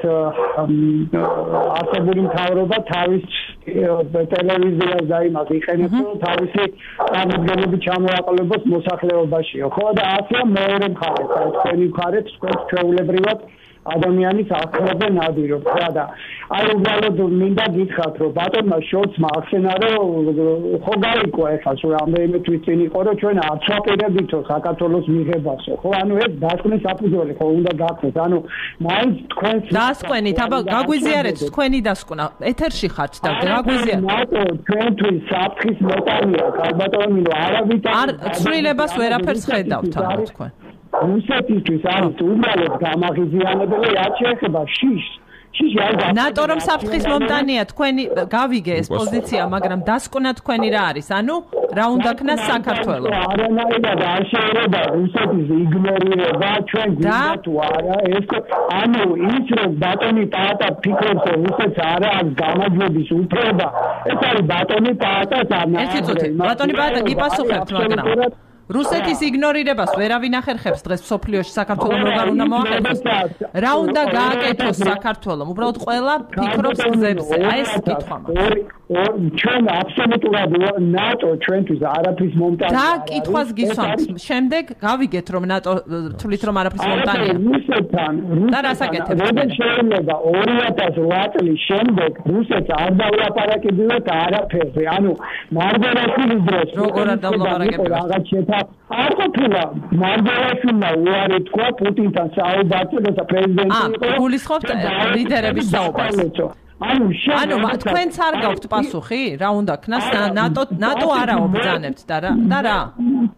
S3: არსებული მთავრობა თავის ტელევიზიას და იმას იყენებს რომ თავისი წარმომადგენლები ჩამოაყალიბოს მოსახლეობაშიო ხო და ასეა მეორე მხარეს აი თქვენი მხარეთ თქვენ ჩვეულებრივად ადამიანის აღქმაზე ნადირობთ რა და აი უბრალოდ მინდა გითხრათ რომ ბატონმა შორცმა ახსენა რომ ხო გაიგო ეხლა სულ რამდენიმე თვის წინ იყო რომ ჩვენ არ ვაპირებითო საქართველოს მიღებასო ხო ანუ ეს დასკვნის საფუძველი ხო უნდა გახდეს ანუ მაინც თქვენს
S1: დასკვენით აბა გაგვიზიარეთ თქვენი დასკვნა ეთერში ხართ და გაგვიზიარეთ
S3: ნატო ჩვენთვის საფრთხის მოტანია ქალბატონო არავით
S1: არ ცვლილებას ვერაფერს ხედავთ ანუ თქვენ
S3: რუსეთისთვის არის უბრალოდ გამაღიზიანებელი რაც შეეხება შიშს შიში არის
S1: ნატო რომ საფრთხის მომტანია თქვენი გავიგე ეს პოზიცია მაგრამ დასკვნა თქვენი რა არის ანუ რა უნდა ქნას საქართველოს
S3: არანაირად არ შეიძლება რუსეთის იგნორირება ჩვენ გვინდა თუ არა ეს ანუ ის რომ ბატონი პაატა ფიქრობს რომ რუსეთს არ აქვს გამარჯვების უფლება ეს არის ბატონი პაატას ანა
S1: ერთი წუთი ბატონი პაატა გიპასუხებთ მაგრამ რუსეთის იგნორირებას ვერავინ ახერხებს დღეს სოფლიოში საქართველოს როგორ უნდა მოახერხოს რა უნდა გააკეთოს საქართველოს უბრალოდ ყველა ფიქრობს გზებზე აი ეს კითხვა
S3: ჩვენ აბსოლუტურად ნატო ჩვენთვის არაფრის მომტანი
S1: და კითხვას გისვამთ შემდეგ გავიგეთ რომ ნატო თulit რომ არაფრის მომტანია
S3: რუსეთთან
S1: და რას აკეთებს
S3: ჩვენ შეიძლება ორი ათას ოთხ წლის შემდეგ რუსეთს არ დავლაპარაკებიოთ არაფერზე ანუ მარგარაშვილის დროს
S1: როგორ არ დავლაპარაკებიოთ
S3: რაღაც შეთა არ ყოფილა მარგარაშვილმა უარი თქვა პუტინთან საუბარს და პრეზიდენტი
S1: იყო გულისხმობთ ლიდერების საუბარს
S3: ანუ
S1: ანუ თქვენც არ გაქვთ პასუხი რა უნდა ქნას ნატო ნატო არა უბრძანებთ და რა და რა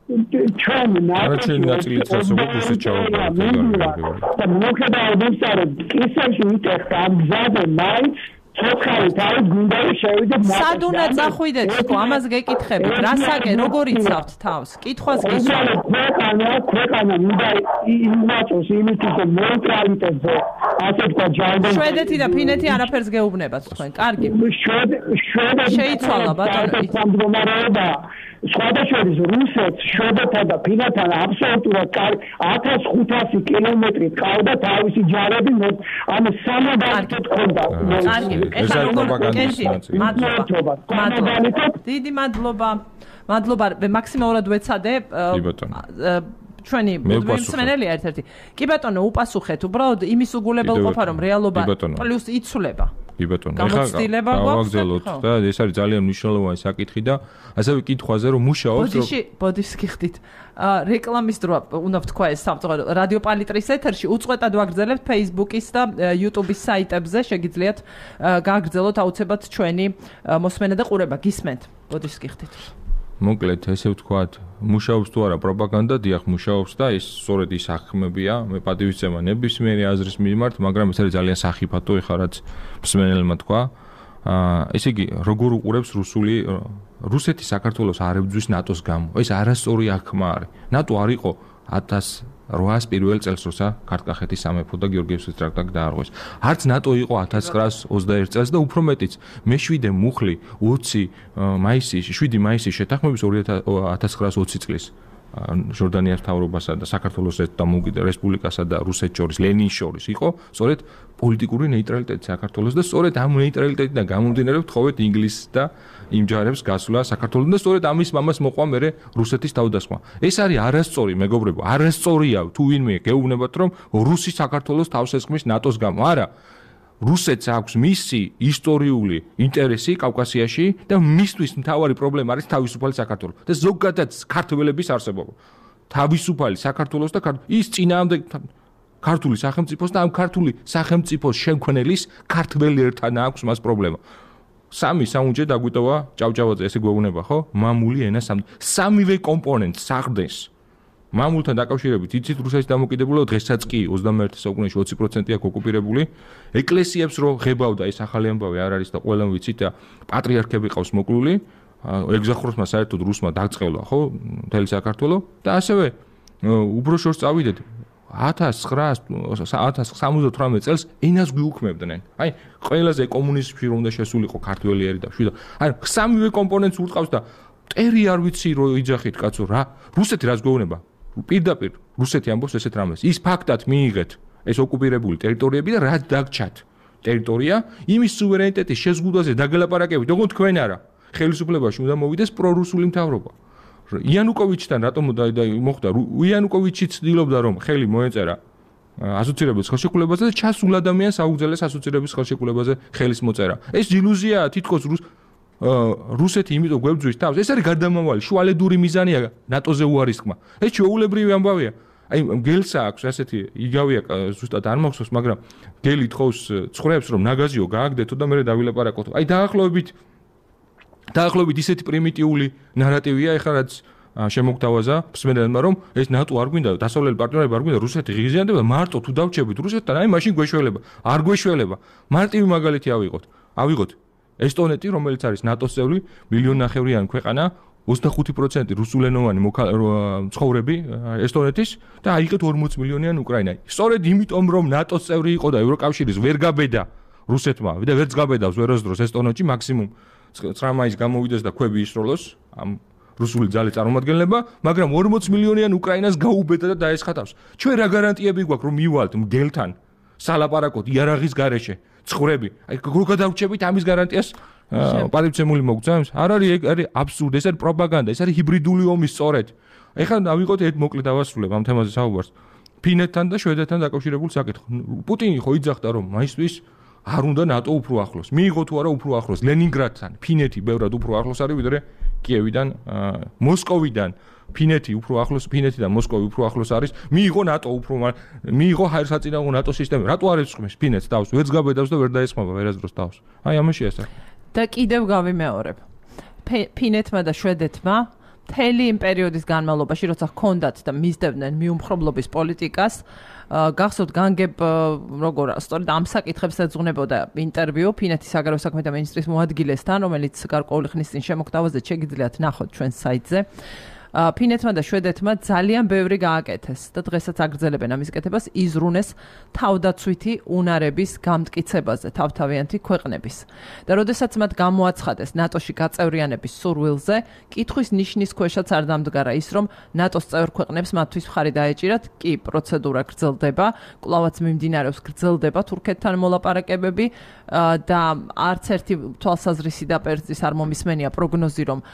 S3: ჩვენ
S2: არაჩვენი ნაწილიც ასობა რუსეთს ჩავაბარდა
S3: და მოხდა ისე კისერში იტეხა ამ გზაზე მაინც ცოცხალი თავი გუნდა შევიდე
S1: სად უნდა წახვიდეთ თქო ამას გეკითხებით რასაკე როგორ იცავთ თავს კითხვას გისურვებთ
S3: ქვეყანა ქვეყანა უნდა იმაწოს იმისთვის რომ ნეიტრალიტეტზე ასე თქვა ჯარდენ
S1: შვედეთი და ფინეთი არაფერს გეუბნებათ თქვენ კარგი
S3: შვედეთი
S1: შეიცვალა ბატონო
S3: სამდგომარეობა სხვადასხვაის რუსეთს შვედეთთან და ფინეთთან აბსოლუტურად ათას ხუთასი კილომეტრი ყავდა თავისი ჯარები ანუ სამადასტოდ ქონდა
S1: კარგი ეხლა როგორ კენჭი მადლობა მადლობა დიდი მადლობა მადლობა მაქსიმალურად ვეცადე ჩვენი მსმენელია ერთ-ერთი კი ბატონო უპასუხეთ უბრალოდ იმის უგულებელყოფა რომ რეალობა პლუს იცვლება
S2: კი ბატონო ეხლა გავაგზავნოთ და ეს არის ძალიან მნიშვნელოვანი საკითხი და ასევე კითხვაზე რომ მუშაობს რომ
S1: ბოდიში ბოდიშს გიხდით რეკლამის დრო უნდა ვთქვა ეს სამწუხარო რადიო პალიტრის ეთერში უწყვეტად ვაგრძელებთ Facebook-ის და YouTube-ის საიტებზე შეგიძლიათ გააგრძელოთ აუცილებლად ჩვენი მოსმენა და ყურება გისმენთ ბოდიშს გიხდით
S2: მოკლედ ესე ვთქვათ მუშაობს თუ არა პროპაგანდა დიახ მუშაობს და ეს სწორედ ის აღქმებია მე პატივისცემა ნებისმიერი აზრის მიმართ მაგრამ ეს არის ძალიან სახიფათო ეხლა რაც მსმენელმა თქვა აა ესე იგი როგორ უყურებს რუსული რუსეთი საქართველოს არ ებრძვის ნატოს გამო ეს არასწორი აღქმა არის ნატო არ იყო ათას რვაას პირველ წელს როცა ქართლ-კახეთის სამეფო და გიორგიევსკის ტრაქტატი დაარღვეს არც ნატო იყო ათას ცხრაას ოცდაერთ წელს და უფრო მეტიც მეშვიდე მუხლი ოცი მაისი შვიდი მაისი შეთანხმების ათას ცხრაას ოცი წლის ჟორდანიას მთავრობასა და საქართველოს რესპუბლიკასა და რუსეთს შორის ლენინს შორის იყო სწორედ პოლიტიკური ნეიტრალიტეტი საქართველოს და სწორედ ამ ნეიტრალიტეტიდან გამომდინარე ვთხოვეთ ინგლისს და იმ ჯარებს გასვლა საქართველოს და სწორედ ამის მამას მოყვა მერე რუსეთის თავდასხმა ეს არის არასწორი მეგობრებო არასწორია თუ ვინმე გეუბნებათ რომ რუსი საქართველოს თავს ესხმის ნატოს გამო არა რუსეთს აქვს მისი ისტორიული ინტერესი კავკასიაში და მისთვის მთავარი პრობლემა არის თავისუფალი საქართველო და ზოგადად ქართველების არსებობა თავისუფალი საქართველოს და ის წინააღმდეგ ქართული სახელმწიფოს და ამ ქართული სახელმწიფოს შემქმნელის ქართველიერთან აქვს მას პრობლემა სამი საუნჯე დაგვიტოვა ჭავჭავაძე ესე გვეუბნება ხო მამული ენა სამივე კომპონენტს საღდეს მამულთან დაკავშირებით იცით რუსეთის დამოკიდებულება დღესაც კი ოცდამეერთე საუკუნეში ოცი პროცენტი აქვს ოკუპირებული ეკლესიებს რო ღებავდა ეს ახალი ამბავი არ არის და ყველამ ვიცით და პატრიარქები ყავს მოკლული ეგზახუროსმა საერთოდ რუსმა დაგწყევლა ხო მთელი საქართველო და ასევე უბროშორს წავიდეთ ათას ცხრაას სამოცდათვრამეტ წელს ენას გვიუქმებდნენ აი ყველაზე კომუნიზმში რომ უნდა შესულიყო ქართველიერი და შვიდა აი სამივე კომპონენტს ურტყავს და მტერი არ ვიცი რო იძახით კაცო რა რუსეთი რას გვეუბნება პირდაპირ რუსეთი ამბობს ესეთ რამეს ის ფაქტად მიიღეთ ეს ოკუპირებული ტერიტორიები და რაც დაგჩათ ტერიტორია იმის სუვერენიტეტის შეზღუდვაზე დაგელაპარაკებით ოღონდ თქვენ არა ხელისუფლებაში უნდა მოვიდეს პრორუსული მთავრობა იანუკოვიჩთან რატომ მოხდა იანუკოვიჩი ცდილობდა რომ ხელი მოეწერა ასოცირების ხელშეკრულებაზე და ჩასულ ადამიანს აუგზელეს ასოცირების ხელშეკრულებაზე ხელის მოწერა ეს ილუზიაა თითქოს რუსეთი იმიტომ გვებძვის თავს ეს არის გარდამავალი შუალედური მიზანია ნატოზე უარისკმა ეს ჩვეულებრივი ამბავია აი გელსა აქვს ასეთი იგავია ზუსტად არ მახსოვს მაგრამ გელი თხოვს ცხრებს რომ ნაგაზიო გააგდეთო და მე დავილაპარაკოთ აი დაახლოებით დაახლოებით ისეთი პრიმიტიული ნარატივია ეხლა რაც შემოგთავაზა მსმენელმა რომ ეს ნატო არ გვინდა დასავლელი პარტნიორები არ გვინდა რუსეთი ღიზიანდება მარტო თუ დავჩებით რუსეთთან აი მაშინ გვეშველება არ გვეშველება მარტივი მაგალითი ავიღოთ ავიღოთ ესტონეთი რომელიც არის ნატოს წევრი მილიონნახევრიანი ქვეყანა ოცდახუთი პროცენტი რუსულენოვანი მცხოვრები ესტონეთის და აიღეთ ორმოც მილიონიანი უკრაინა სწორედ იმიტომ რომ ნატოს წევრი იყო და ევროკავშირის ვერ გაბედა რუსეთმა და ვერც გაბედავს ვერასდროს ესტონეთში მაქსიმუმ ცხრა მაისს გამოვიდეს და ქვები ისროლოს ამ რუსული ძალის წარმომადგენლება მაგრამ ორმოც მილიონიან უკრაინას გაუბედა და დაესხათავს ჩვენ რა გარანტიები გვაქვს რომ მივალთ მგელთან სალაპარაკოთ იარაღის გარეშე ცხრები აი როგორ გადავრჩებით ამის გარანტიას პატივცემული მოგწევს არ არის ეგ არის აბსურდი ეს არის პროპაგანდა ეს არის ჰიბრიდული ომი სწორედ ეხლა დავიღოთ ერთ მოკლედ დავასრულებ ამ თემაზე საუბარს ფინეთთან და შვედეთთან დაკავშირებულ საკითხს პუტინი ხო იძახდა რომ მაისთვის არ უნდა ნატო უფრო ახლოს მიიღო თუ არა უფრო ახლოს ლენინგრადთან ფინეთი ბევრად უფრო ახლოს არის ვიდრე კიევიდან მოსკოვიდან ფინეთი უფრო ახლოს ფინეთიდან მოსკოვი უფრო ახლოს არის მიიღო ნატო უფრო მიიღო ჰაერსაწინააღმდეგო ნატო სისტემა რატო არ ეცხმის ფინეთს თავს ვერც გაბედავს და ვერ დაესხმება ვერასდროს თავს აი ამაში ეს
S1: და კიდევ გავიმეორებ ფინეთმა და შვედეთმა მთელი იმ პერიოდის განმავლობაში, როცა ჰქონდათ და მისდევდნენ მიუმხრობლობის პოლიტიკას, გახსოვთ განგებ როგორ სწორედ ამ საკითხებს ეძღვნებოდა ინტერვიუ ფინეთის საგარეო საქმეთა მინისტრის მოადგილესთან, რომელიც გარკვეული ხნის წინ შემოქმედავაზე შეგიძლიათ ნახოთ ჩვენს საიტზე. ფინეთმა და შვედეთმა ძალიან ბევრი გააკეთეს და დღესაც აგრძელებენ ამის კეთებას, იზრუნეს თავდაცვითი უნარების გამტკიცებაზე თავთავიანთი ქვეყნების. და როდესაც მათ გამოაცხადეს ნატოში გაწევრიანების სურვილზე, კითხვის ნიშნის ქვეშაც არ დამდგარა ის, რომ ნატოს წევრ ქვეყნებს მათთვის მხარი დაეჭირათ, კი პროცედურა გრძელდება, კვლავაც მიმდინარეობს გრძელდება თურქეთთან მოლაპარაკებები და არც ერთი თვალსაზრისი და პერძის არ მომისმენია პროგნოზი, რომ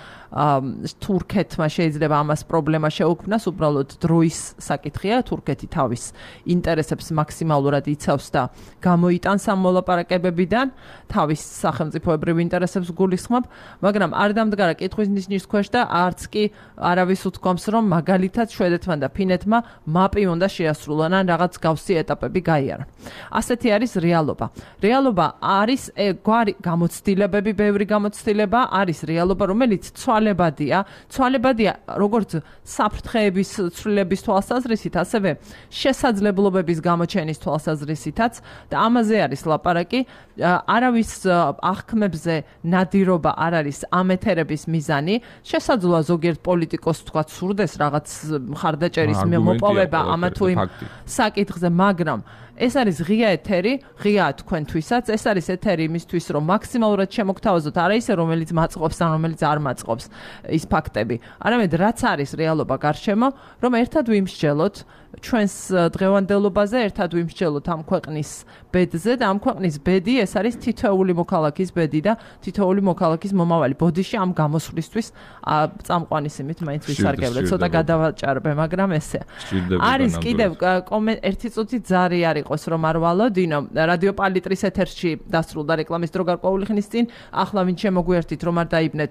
S1: თურქეთმა შეიძლება ამას პრობლემა შეუქმნას, უბრალოდ დროის საკითხია, თურქეთი თავის ინტერესებს მაქსიმალურად იცავს და გამოიტანს ამ მოლაპარაკებებიდან, თავის სახელმწიფოებრივ ინტერესებს გულისხმობ, მაგრამ არ დამდგარა კითხვის ნიშნის ქვეშ და არც კი არავის უთქვამს, რომ მაგალითად შვედეთმა და ფინეთმა მაპი უნდა შეასრულონ ან რაღაც გავსი ეტაპები გაიარონ. ასეთი არის რეალობა. რეალობა არის გვარი გამოცდილებები, ბევრი გამოცდილება, არის რეალობა, რომელიც ცვალებადია, ცვალებადია როგორც საფრთხეების ცვლილების თვალსაზრისით, ასევე შესაძლებლობების გამოჩენის თვალსაზრისითაც და ამაზე არის ლაპარაკი. არავის აღქმებზე ნადირობა არ არის ამ ეთერების მიზანი. შესაძლოა ზოგიერთ პოლიტიკოს თქვა სურდეს რაღაც მხარდაჭერის მოპოვება ამა თუ იმ საკითხზე, მაგრამ ეს არის ღია ეთერი, ღია თქვენთვისაც, ეს არის ეთერი იმისთვის, რომ მაქსიმალურად შემოგთავაზოთ არა ისე, რომელიც მაწყობს ან რომელიც არ მაწყობს ის ფაქტები, არამედ რაც არის რეალობა გარშემო, რომ ერთად ვიმსჯელოთ ჩვენს დღევანდელობაზე, ერთად ვიმსჯელოთ ამ ქვეყნის ბედზე და ამ ქვეყნის ბედი ეს არის თითოეული მოქალაქის ბედი და თითოეული მოქალაქის მომავალი. ბოდიში ამ გამოსვლისთვის წამყვანი სიმით მაინც ვისარგებლეთ, ცოტა გადავაჭარბე, მაგრამ ესეა. არის კიდევ ერთი წუთი ძარი არ იყოს რომ არ ვალოდინო. რადიო პალიტრის ეთერში დასრულდა რეკლამის დრო გარკვეული ხნის წინ, ახლა ვინ შემოგვიერთით რომ არ დაიბნეთ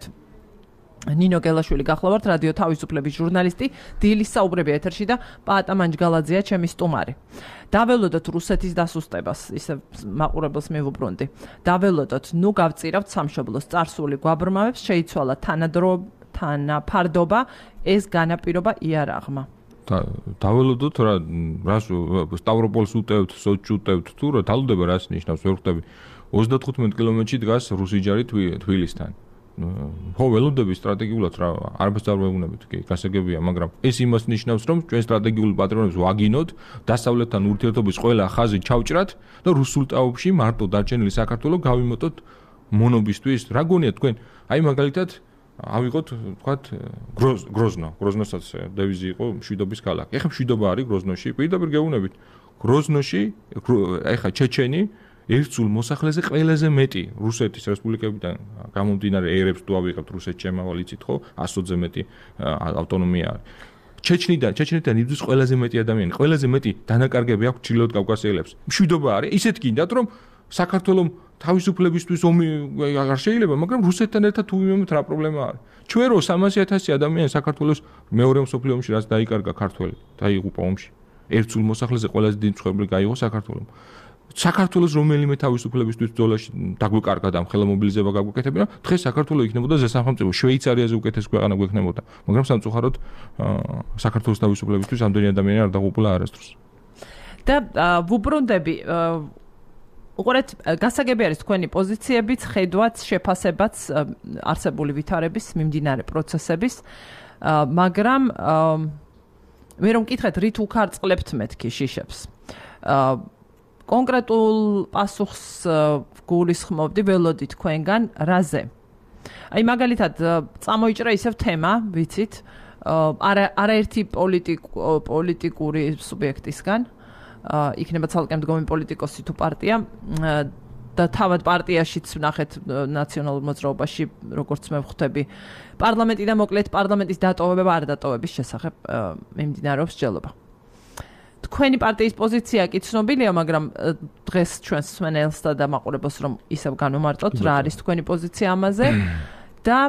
S1: ნინო გელაშვილი გახლავართ, რადიო თავისუფლების ჟურნალისტი, დილის საუბრები ეთერში და პაატა მანჯგალაძეა ჩემი სტუმარი. დაველოდოთ რუსეთის დასუსტებას, ისე მაყურებელს მივუბრუნდი. დაველოდოთ, ნუ გავწირავთ სამშობლოს წარსული გვაბრმავებს, შეიცვალა თანაფარდობა, ეს განაპირობა იარაღმა.
S2: დაველოდოთ რა რას სტავროპოლს უტევთ, სოჭს უტევთ თუ რა თალდება რას ნიშნავს ვერ ხვდები. ოცდათხუთმეტ კილომეტრში დგას რუსი ჯარი თბილისთან. ხო, ველოდები სტრატეგიულად რა არაფერს არ ვეუბნებით, კი, გასაგებია, მაგრამ ეს იმას ნიშნავს, რომ ჩვენ სტრატეგიულ პატრონებს ვაგინოთ, დასავლეთთან ურთიერთობის ყველა ხაზი ჩავჭრათ და რუსულ ტაობში მარტო დარჩენილი საქართველოს გავიმოტოთ მონობისთვის. რა გონიათ თქვენ? აი მაგალითად ავიღოთ, თქვათ, გროზნო, გროზნოსაც დევიზი იყო მშვიდობის ქალაქი. ეხლა მშვიდობა არის გროზნოში, პირდაპირ გეუბნებით. გროზნოში, ეხლა ჩეჩენი ერთსულ მოსახლეზე ყველაზე მეტი რუსეთის რესპუბლიკებიდან გამომდინარე ერებს თუ ავიღებთ რუსეთს შემავალ იცით ხო ასოდზე მეტი ავტონომია არის. ჩეჩნიდან, ჩეჩნიდან იბრძვის ყველაზე მეტი ადამიანი, ყველაზე მეტი დანაკარგები აქვს ჩრდილოეთ კავკასიელებს. მშვიდობა არის, ისეთ გინდათ რომ საქართველოს თავისუფლებისთვის ომი არ შეიძლება, მაგრამ რუსეთთან ერთად თუ ვიმეოთ რა პრობლემა არის. ჩვენ რო სამასი ათასი ადამიანი საქართველოს მეორე მსოფლიო ომში რაც დაიკარგა ქართველი, დაიღუპა ომში. ერთსულ მოსახლეზე ყველაზე დიდი მწვერვალი გაიღო საქართველოს. საქართველოს რომელიმე თავისუფლებისთვის ბრძოლაში დაგვეკარგა და ხელა მობილიზება გაგვეკეთებინა, დღეს საქართველოს იქნებოდა ზესახელმწიფო, შვეიცარიაზე უკეთეს ქვეყანა გვექნებოდა, მაგრამ სამწუხაროდ საქართველოს თავისუფლებისთვის ამდენი ადამიანი არ დაღუპულა არასდროს.
S1: და ვუბრუნდები უყურეთ, გასაგები არის თქვენი პოზიციებიც, ხედვაც, შეფასებაც არსებული ვითარების, მიმდინარე პროცესების, მაგრამ მე რომ მკითხეთ, რით უკარწყლებთ მეთქი შიშებს. კონკრეტულ პასუხს გულისხმობდი ველოდი თქვენგან რაზე. აი მაგალითად წამოიჭრა ისევ თემა, ვიცით, არა არაერთი პოლიტიკური სუბიექტისგან, იქნება ცალკე მდგომი პოლიტიკოსი თუ პარტია და თავად პარტიაშიც ვნახეთ ნაციონალურ მოძრაობაში, როგორც მე ვხვდები, პარლამენტი და მოკლედ პარლამენტის დატოვება არ დატოვების შესახებ მიმდინარეობს მსჯელობა. თქვენი პარტიის პოზიცია კი ცნობილია, მაგრამ დღეს ჩვენს მსმენელსა და მაყურებელს რომ ისევ განვმარტოთ, რა არის თქვენი პოზიცია ამაზე და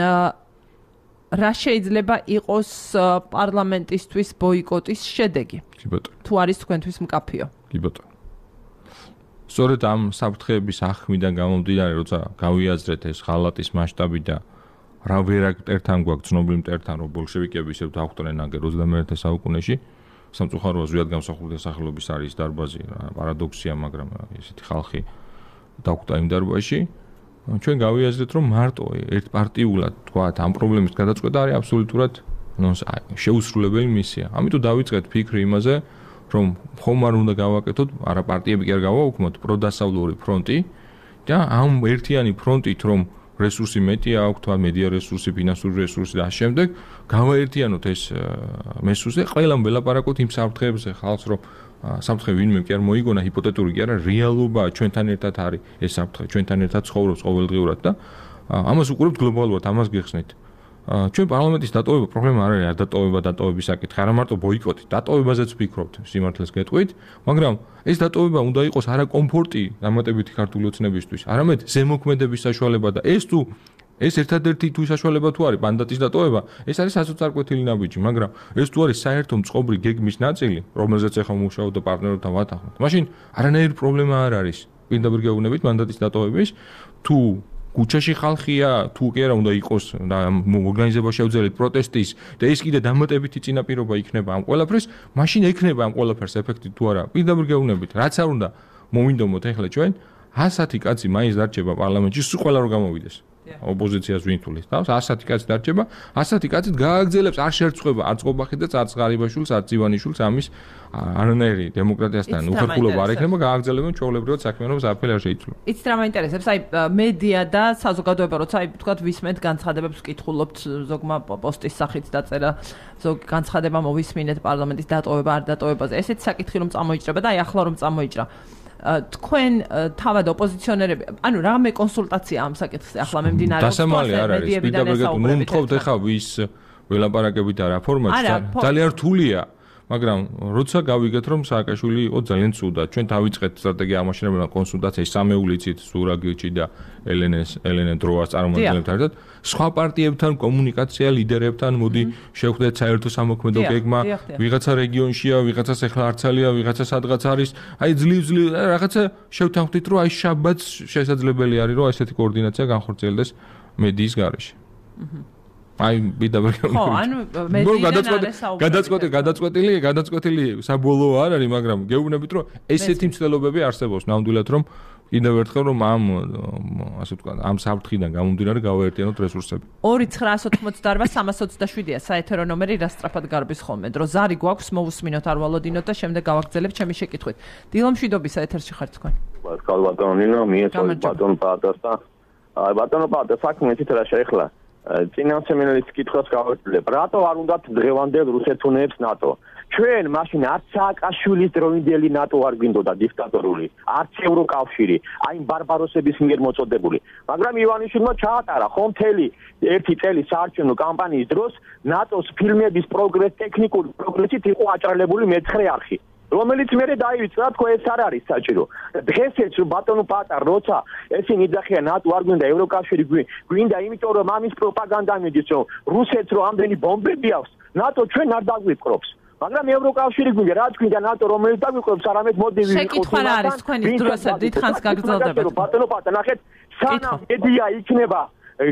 S1: რა შეიძლება იყოს პარლამენტისთვის ბოიკოტის შედეგი?
S2: კი ბატონო.
S1: თუ არის თქვენთვის მკაფიო?
S2: კი ბატონო. სწორედ ამ საფრთხეების ახმიდან გამომდინარე, როცა გავიაზრეთ ეს ხალატის მასშტაბი და რა ვერაკტერთან გვაქვს ცნობილი მტერთან რომ ბოლშევიკები ისევ დახვდნენ ნაგე ოცდამეერთე საუკუნეში სამწუხაროა ზუსტად გამოსახული სახელობის არის დარბაზი პარადოქსია მაგრამ ესეთი ხალხი დახვდა იმ დარბაზში ჩვენ გავიაზრეთ რომ მარტო ერთპარტიულად თქვა ამ პრობლემის გადაწყვეტა არის აბსოლუტურად შეუსრულებელი მისია ამიტომ დავიწყეთ ფიქრი იმაზე რომ ხომ არ უნდა გავაკეთოთ არა პარტიები კი არ გავაუქმოთ პროდასავლური ფრონტი და ამ ერთიანი ფრონტით რომ რესურსი მეტია აქვს თქვა მედია რესურსი ფინანსური რესურსი და შემდეგ გავაერთიანოთ ეს მესურსი ყველამ ველაპარაკოთ იმ საფრთხეებზე ხალხს რომ საფრთხე ვინმე კი არ მოიგონა ჰიპოთეტური კი არა რეალობაა ჩვენთან ერთად არის ეს საფრთხე ჩვენთან ერთად ცხოვრობს ყოველდღიურად და ამას უყურებთ გლობალურად ამას გიხსნით ჩვენ პარლამენტის დატოვება პრობლემა არ არის არ დატოვება დატოვების საკითხი არა მარტო ბოიკოტი დატოვებაზეც ვფიქრობთ სიმართლეს გეტყვით მაგრამ ეს დატოვება უნდა იყოს არა კომფორტი დამატებითი ქართული ოცნებისთვის არამედ ზემოქმედების საშუალება და ეს თუ ეს ერთადერთი თუ საშუალება თუ არის მანდატის დატოვება ეს არის სასოწარკვეთილი ნაბიჯი მაგრამ ეს თუ არის საერთო მწყობრი გეგმის ნაწილი რომელზეც ახლა მუშაობ და პარტნიორებთან ვათანხმობთ მაშინ არანაირი პრობლემა არ არის პირდაპირ გეუბნებით მანდატის დატოვების თუ კუჩაში ხალხია თუ კი არა უნდა იყოს და ორგანიზება შევძელით პროტესტის და ეს კიდე დამატებითი წინაპირობა იქნება ამ ყველაფერს მაშინ ექნება ამ ყველაფერს ეფექტი თუ არა პირდაპირ გეუბნებით რაც არ უნდა მოვინდომოთ ახლა ჩვენ ასათი კაცი მაინც დარჩება პარლამენტში სულ ყველა რო გამოვიდეს ოპოზიციას ვინ თulis და ასათი კაცი დარჩება ასათი კაცი გააგრძელებს არ შეერწყება არც ყობახიძეც არც ღარიბაშვილს არც ივანიშვილს ამის არანაირი დემოკრატიასთან უხერხულობა არ ექნება გააგრძელებენ ჩვეულებრივად საქმიანობას არაფერი არ შეიცვლება
S1: იცით რა მაინტერესებს აი მედია და საზოგადოება როცა აი თქვა ვისმენთ განცხადებებს ვკითხულობთ ზოგმა პოსტის სახით დაწერა ზოგ განცხადება მოვისმინეთ პარლამენტის დატოვება არ დატოვებაზე ესეთი საკითხი რომ წამოიჭრება და აი ახლა რომ წამოიჭრა თქვენ თავად ოპოზიციონერები ანუ რამე კონსულტაცია ამ საკითხზე ახლა მე მდინარე
S2: დასამალი არ არის პირდაპირ ნუ მთხოვთ ახლა ვის ველაპარაკებით და რა ფორმატში ძალიან რთულია მაგრამ როცა გავიგეთ რომ სააკაშვილი იყო ძალიან ცუდად ჩვენ დავიწყეთ სტრატეგია ამაშენებელმა კონსულტაციის სამეულიცით სურაგილჩი და ელენეს ელენე დროას წარმომადგენლებთან ერთად სხვა პარტიებთან კომუნიკაცია ლიდერებთან მოდი შევხვდეთ საერთო სამოქმედო გეგმა ვიღაცა რეგიონშია ვიღაცას ახლა არცალია ვიღაცა სადღაც არის აი ძლივ ძლივ რაღაცა შევთანხმდით რომ აი შაბათს შესაძლებელი არის რომ ესეთი კოორდინაცია განხორციელდეს მედიის გარეშე აი ბიდაბერ
S1: ხო ანუ მედიიდან
S2: გადაწყვეტილი გადაწყვეტილი გადაწყვეტილი საბოლოო არ არის მაგრამ გეუბნებით რომ ესეთი მცდელობები არსებობს ნამდვილად რომ კიდევ ერთხელ რომ ამ ასე ვთქვა ამ საფრთხიდან გამომდინარე გავაერთიანოთ რესურსები
S1: ორი ცხრაას ოთხმოცდაარბა სამას ოცდაშვიდია საეთერო ნომერი რა სწრაფად გარბის ხოლმე დრო ზარი გვაქვს მოვუსმინოთ არ ვალოდინოთ და შემდეგ გავაგრძელებთ ჩემი შეკითხვით დილო მშვიდობის საეთერში ხართ თქვენ
S4: ბატონო ბატონო ნინო მიეწოდი ბატონო პატასა აი ბატონო პატა საქმე ისეთ რა შეეხლა წინასწარმეტყველის კითხვას გავაკეთებ. რატო არ უნდათ დღევანდელ რუსეთუნებს ნატო? ჩვენ მაშინ არც სააკაშვილის დროინდელი ნატო არ გვინდოდა დიქტატორული, არც ევროკავშირი, აი ბარბაროსების მიერ მოწოდებული. მაგრამ ივანიშვილმა ჩაატარა ხომ მთელი ერთი წელი საარჩევნო კამპანიის დროს ნატოს ფილმების პროგრეს ტექნიკური პროგრესით იყო აჭრელებული მეცხრე არხი. რომელიც მე დაივიწყდა თქო ეს არ არის საჭირო. დღესაც ბატონო პატა როცა ესენი იძახიან ნატო არ გვინდა ევროკავშირი გვინდა იმიტომ რომ ამის პროპაგანდა მიდის რომ რუსეთს რომ ამდენი ბომბები აქვს ნატო ჩვენ არ დაგვიწყობს. მაგრამ ევროკავშირი გვინდა რაც გვინდა ნატო რომელიც დაგვიწყობს არამედ მოდი ვიყოთ.
S1: შეკითხვა რა არის თქვენი დროსაც დიდხანს გაგრძელდებათ.
S4: ბატონო პატა ნახეთ სანამ მედია იქნება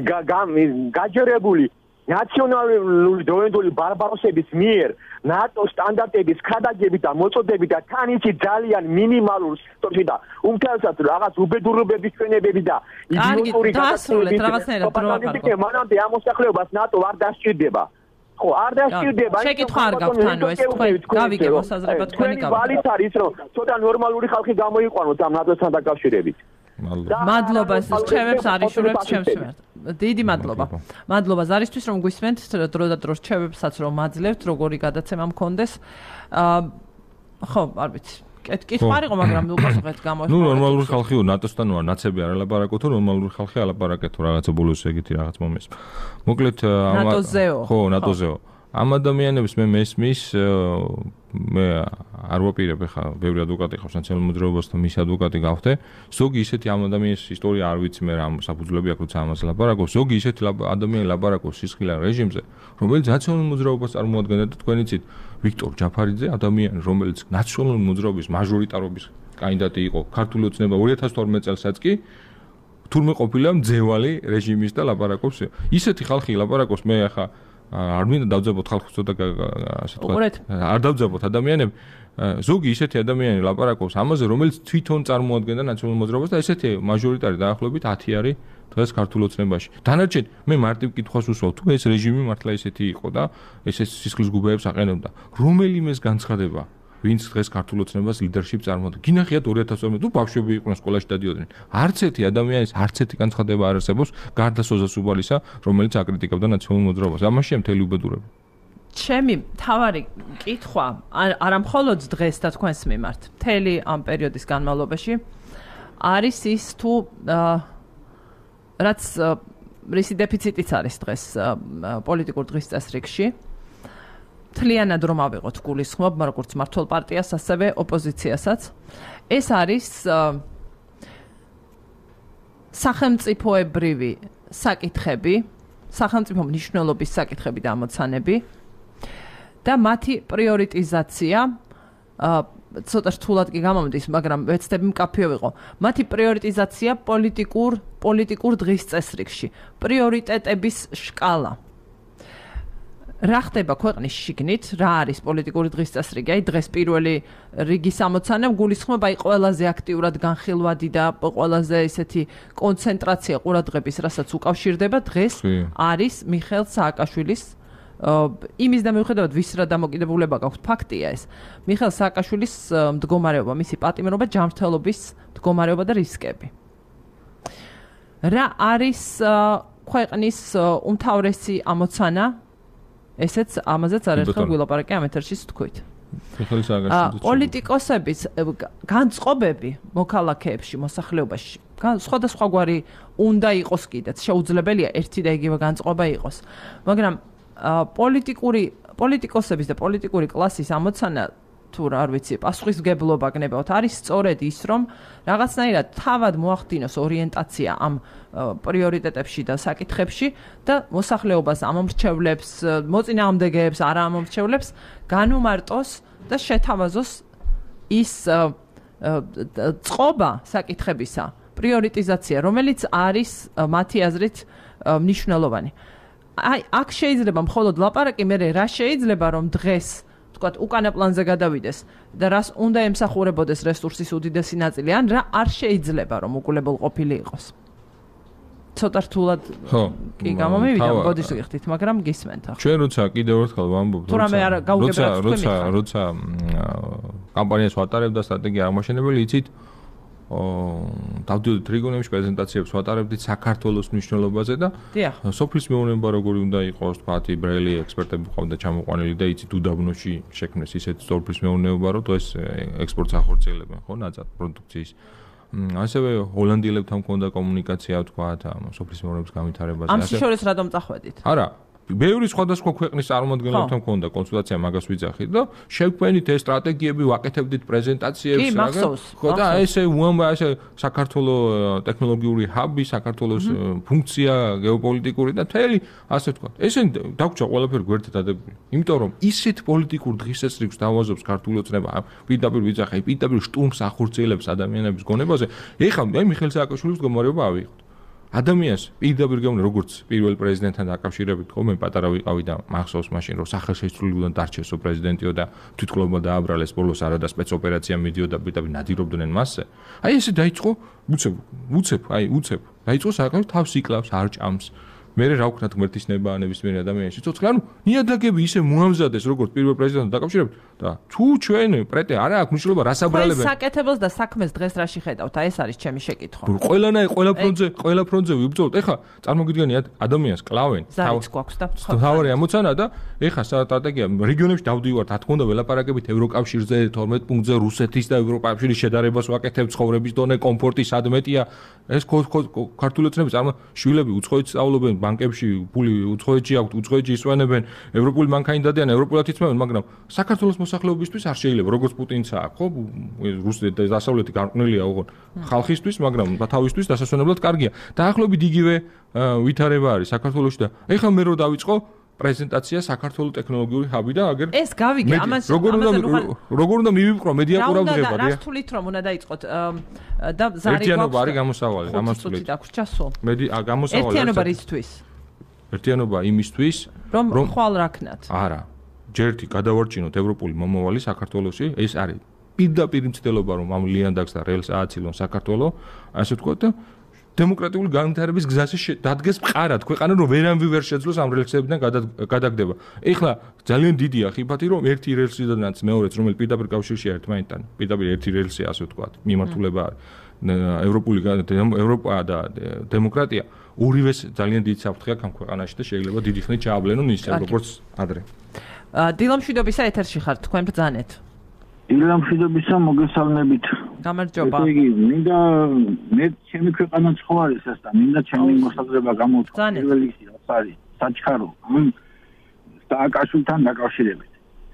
S4: გაჯერებული ნაციონალური დროინდელი ბარბაროსების მიერ ნატოს სტანდარტების ქადაგებით და მოწოდებით და თან იცი ძალიან მინიმალურ სექტორში და უმთავრესად რაღაც უბედურობების ჩვენებები და
S1: იდიოტური გადაწყვეტილებით რაღაცნაირად დრო აკარგო.
S4: მანამდე ამ მოსახლეობას ნატო არ დასჭირდება. ხო, არ დასჭირდება.
S1: შეკითხვა არ გაქვთ ანუ ეს თქვენ გავიგე მოსაზრება თქვენი გავიგე.
S4: ვალით არის რომ ცოტა ნორმალური ხალხი გამოიყვანოს ამ ნატოსთან დაკავშირებით.
S1: მადლობა ჩემებს არიშურებს ჩემს მიმართ. დიდი მადლობა. მადლობა ზარისთვის რომ გვისმენთ დრო და დრო ჩემებსაც რომ მაძლევთ როგორი გადაცემა მქონდეს. აა ხო, არ ვიცი. კითხვა არ იყო, მაგრამ უპასუხეთ გამოიხმო.
S2: ნუ ნორმალური ხალხიო ნატოსთან ვარ, ნაცები არ ალაპარაკო თუ ნორმალური ხალხი ალაპარაკეთ თუ რაღაცა ბოლოს ეგეთი რაღაც მომეს. მოკლედ
S1: ნატოზეო.
S2: ხო, ნატოზეო. ამ ადამიანებს მე მესმის მე არ ვაპირებ ხა ბევრი ადვოკატი ხავს ნაციონალურ მოძრაობასთან მის ადვოკატი გავხდე ზოგი ისეთი ამ ადამიანის ისტორია არ ვიცი მე რა საფუძვლები აქვს როცა ამას ლაპარაკობს ზოგი ისეთი ადამიანი ლაპარაკობს სისხლიან რეჟიმზე რომელიც ნაციონალურ მოძრაობას წარმოადგენდა და თქვენ იცით ვიქტორ ჯაფარიძე ადამიანი რომელიც ნაციონალურ მოძრაობის მაჟორიტარობის კანდიდატი იყო ქართული ოცნება ორი ათას თორმეტ წელსაც კი თურმე ყოფილა მძევალი რეჟიმის და ლაპარაკობს. ისეთი ხალხი ლაპარაკობს, მე ახლა არ მინდა დავძაბოთ ხალხს ცოტა ასე თქვა. არ დავძაბოთ ადამიანები. ზოგი ისეთი ადამიანი ლაპარაკობს ამაზე, რომელიც თვითონ წარმოადგენდა ნაციონალურ მოძრაობას და ესეთი მაჟორიტარი დაახლოებით ათი არის დღეს ქართულ ოცნებაში. დანარჩენ მე მარტივ კითხვას უსვავ, თუ ეს რეჟიმი მართლა ესეთი იყო და ესეც სისხლის გუბეებს აყენებდა, რომელიმეს განცხადება ვინც დღეს ქართულ ოცნებას ლიდერშიპ წარმოადგენდა. გინახიათ ორი ათას ორმოცდაოთხი თუ ბავშვები იყვნენ სკოლაში დადიოდნენ. არც ერთი ადამიანის არც ერთი განცხადება არ არსებობს გარდა სოზა სუბალისა, რომელიც აკრიტიკებდა ნაციონალურ მოძრაობას. ამაშია მთელი უბედურება.
S1: ჩემი თავარი კითხვა არა მხოლოდ დღეს და თქვენს მიმართ, მთელი ამ პერიოდის განმავლობაში არის ის თუ რაც რისი დეფიციტიც არის დღეს პოლიტიკურ დღის წესრიგში. მთლიანად რომ ავიღოთ გულისხმობ, როგორც მმართველ პარტიას, ასევე ოპოზიციასაც. ეს არის სახელმწიფოებრივი საკითხები, სახელმწიფო მნიშვნელობის საკითხები და ამოცანები და მათი პრიორიტიზაცია, ცოტა რთულად კი გამომდის, მაგრამ ვეცდები მკაფიო ვიყო. მათი პრიორიტიზაცია პოლიტიკურ პოლიტიკურ დღის წესრიგში, პრიორიტეტების შკალა. რა ხდება ქვეყნის შიგნით, რა არის პოლიტიკური დღის წესრიგი? აი დღეს პირველი რიგის ამოცანა გულისხმობა აი ყველაზე აქტიურად განხილვადი და ყველაზე ესეთი კონცენტრაცია ყურადღების, რასაც უკავშირდება დღეს არის მიხეილ სააკაშვილის იმის და მიუხედავად ვის რა დამოკიდებულება გაქვთ, ფაქტია ეს. მიხეილ სააკაშვილის მდგომარეობა, მისი პატიმრობა, ჯანმრთელობის მდგომარეობა და რისკები. რა არის ქვეყნის უმთავრესი ამოცანა? ესეც ამაზეც არაერთხელ გვილაპარაკე ამ ეთერშიც თქვით. პოლიტიკოსების განწყობები მოქალაქეებში, მოსახლეობაში, სხვადასხვაგვარი უნდა იყოს კიდეც, შეუძლებელია ერთი და იგივე განწყობა იყოს. მაგრამ პოლიტიკური პოლიტიკოსების და პოლიტიკური კლასის ამოცანა თუ არ ვიცი, პასუხისმგებლობა გნებავთ, არის სწორედ ის, რომ რაღაცნაირად თავად მოახდინოს ორიენტაცია ამ პრიორიტეტებში და საკითხებში და მოსახლეობას ამომრჩევლებს, მოწინააღმდეგეებს, არა ამომრჩევლებს განუმარტოს და შეთავაზოს ის წყობა საკითხებისა, პრიორიტიზაცია, რომელიც არის მათი აზრით მნიშვნელოვანი. აი, აქ შეიძლება მხოლოდ ლაპარაკი, მე რა შეიძლება რომ დღეს თქვათ უკანა პლანზე გადავიდეს და რას უნდა ემსახურებოდეს რესურსის უდიდესი ნაწილი, ან რა არ შეიძლება რომ უკულებელყოფილი იყოს. ცოტა რთულად კი გამომივიდა, ბოდიშს გიხდით, მაგრამ გისმენთ ახლა.
S2: ჩვენ როცა კიდევ ერთხელ ვამბობთ,
S1: როცა
S2: როცა როცა კამპანიას ვატარებდა სტრატეგია აღმაშენებელი, იცით, დავდიოდით რეგიონებში პრეზენტაციებს ვატარებდით საქართველოს მნიშვნელობაზე და სოფლის მეურნეობა როგორი უნდა იყოს, თქვათ, ბრელი ექსპერტები ყავდა ჩამოყვანილი და იცით უდაბნოში შექმნეს ისეთი სოფლის მეურნეობა, რომ ეს ექსპორტს ახორციელებენ, ხო, ნაწილ პროდუქციის. ასევე ჰოლანდიელებთან მქონდა კომუნიკაცია, თქვათ, სოფლის მეურნეობის განვითარებაზე.
S1: ამ შორის რატომ წახვედით?
S2: არა ბევრი სხვადასხვა ქვეყნის წარმომადგენლებთან მქონდა კონსულტაცია, მაგას ვიძახით და შევქმნით ეს სტრატეგიები, ვაკეთებდით პრეზენტაციებს,
S1: ხო
S2: და ესე უამბა ესე საქართველოს ტექნოლოგიური ჰაბი, საქართველოს ფუნქცია გეოპოლიტიკური და თელი, ასე ვთქვათ. ესენი დაგვრჩა ყველაფერი გვერდით დადებული. იმიტომ რომ ისეთ პოლიტიკურ დღის წესრიგს დავაზობს ქართული ოცნება, პირდაპირ ვიძახე, პირდაპირ შტურმს ახორციელებს ადამიანების გონებაზე. ეხლა მე მიხეილ სააკაშვილის მდგომარეობა ავიღოთ. ადამიანს პირდაპირ გეუბნე როგორც პირველ პრეზიდენტთან დაკავშირებით, ხო, მე პატარა ვიყავი და მახსოვს მაშინ რომ სახელშეცვლილიდან დარჩესო პრეზიდენტიო და თვითმკვლელობა დააბრალეს, ბოლოს არა და სპეცოპერაცია მიდიოდა, პირდაპირ ნადირობდნენ მასზე. აი ესე დაიწყო უცებ, უცებ, აი უცებ. დაიწყო საერთოდ თავს იკლავს, არ ჭამს. მე რა ვქნათ ღმერთის ნება ნებისმიერ ადამიანში ცოცხლე, ანუ ნიადაგები ისე მოამზადეს როგორც პირველ პრეზიდენტთან დაკავშირებით და თუ ჩვენ პრეტე არა აქვს მნიშვნელობა რას აბრალებენ.
S1: ეს საკეთებელს და საქმეს დღეს რაში ხედავთ? აი ეს არის ჩემი შეკითხვა.
S2: ყველანაირ ყველა ფრონტზე, ყველა ფრონტზე ვიბრძოლოთ. ეხლა წარმოგიდგენიათ ადამიანს კლავენ.
S1: ზარიც გვაქვს და
S2: თავარი ამოცანა და ეხლა სტრატეგია რეგიონებში დავდივართ, რა თქმა უნდა, ველაპარაკებით ევროკავშირზე, თორმეტ პუნქტზე რუსეთის და ევროკავშირის შედარებას ვაკეთებთ, ცხოვრების დონე, კომფორტი სადმეტია. ეს ქართული ოცნების წარმო შვილები უცხოეთში სწავლობენ, ბანკებში ფული უცხოეთში აქვთ, უცხოეთში ისვენებენ, ევროპული მანქანა დადიან, ევროპულად იწმევენ, მაგრამ საქართველოს მოსახლეობისთვის არ შეიძლება, როგორც პუტინცა აქვს, ხო, რუსეთი და დასავლეთი გარყვნილია ოღონდ ხალხისთვის, მაგრამ თავისთვის დასასვენებლად კარგია. დაახლოებით იგივე ვითარება არის საქართველოში და ეხლა მე რო დავიწყო პრეზენტაცია საქართველოს ტექნოლოგიური ჰაბი და აგერ
S1: ეს გავიგე ამას
S2: როგორ უნდა როგორ უნდა მივიყვრო მედია ყურადღება
S1: რა რასთვლით რომ უნდა დაიწყოთ და ზარი გვაქვს
S2: ერთიანობა არის გამოსავალი ამას თვლით
S1: დაგვრჩა სულ
S2: მედი გამოსავალი
S1: ერთიანობა რისთვის
S2: ერთიანობა იმისთვის
S1: რომ ხვალ რაქნათ
S2: არა ჯერთი გადავარჩინოთ ევროპული მომავალი საქართველოში ეს არის პირდაპირ მცდელობა რომ ამ ლიანდაგს და რელს ააცილონ საქართველო ასე ვთქვათ და დემოკრატიული განვითარების გზაზე დადგეს მყარად ქვეყანა რომ ვერანვე ვერ შეძლოს ამ რელსებიდან გადაგდება. ეხლა ძალიან დიდია ხიფათი რომ ერთი რელსიდანაც მეორეც რომელიც პირდაპირ კავშირშია ერთმანეთთან პირდაპირ ერთი რელსი ასე ვთქვათ მიმართულება ევროპული ევროპა და დემოკრატია ორივეს ძალიან დიდი საფრთხე აქვს ამ ქვეყანაში და შეიძლება დიდი ხნით ჩააბლენონ ისე როგორც ადრე.
S1: დილამშვიდობისა ეთერში ხართ თქვენ ბრძანეთ.
S5: დილამშვიდობისა მოგესალმებით.
S1: გამარჯობა.
S5: იგი მინდა მე ჩემი ქვეყანა ხო არის ეს და მინდა ჩემი მოსაზრება გამოვთქვა. პირველი ის არის საჩქარო ამ სააკაშვილთან დაკავშირებით.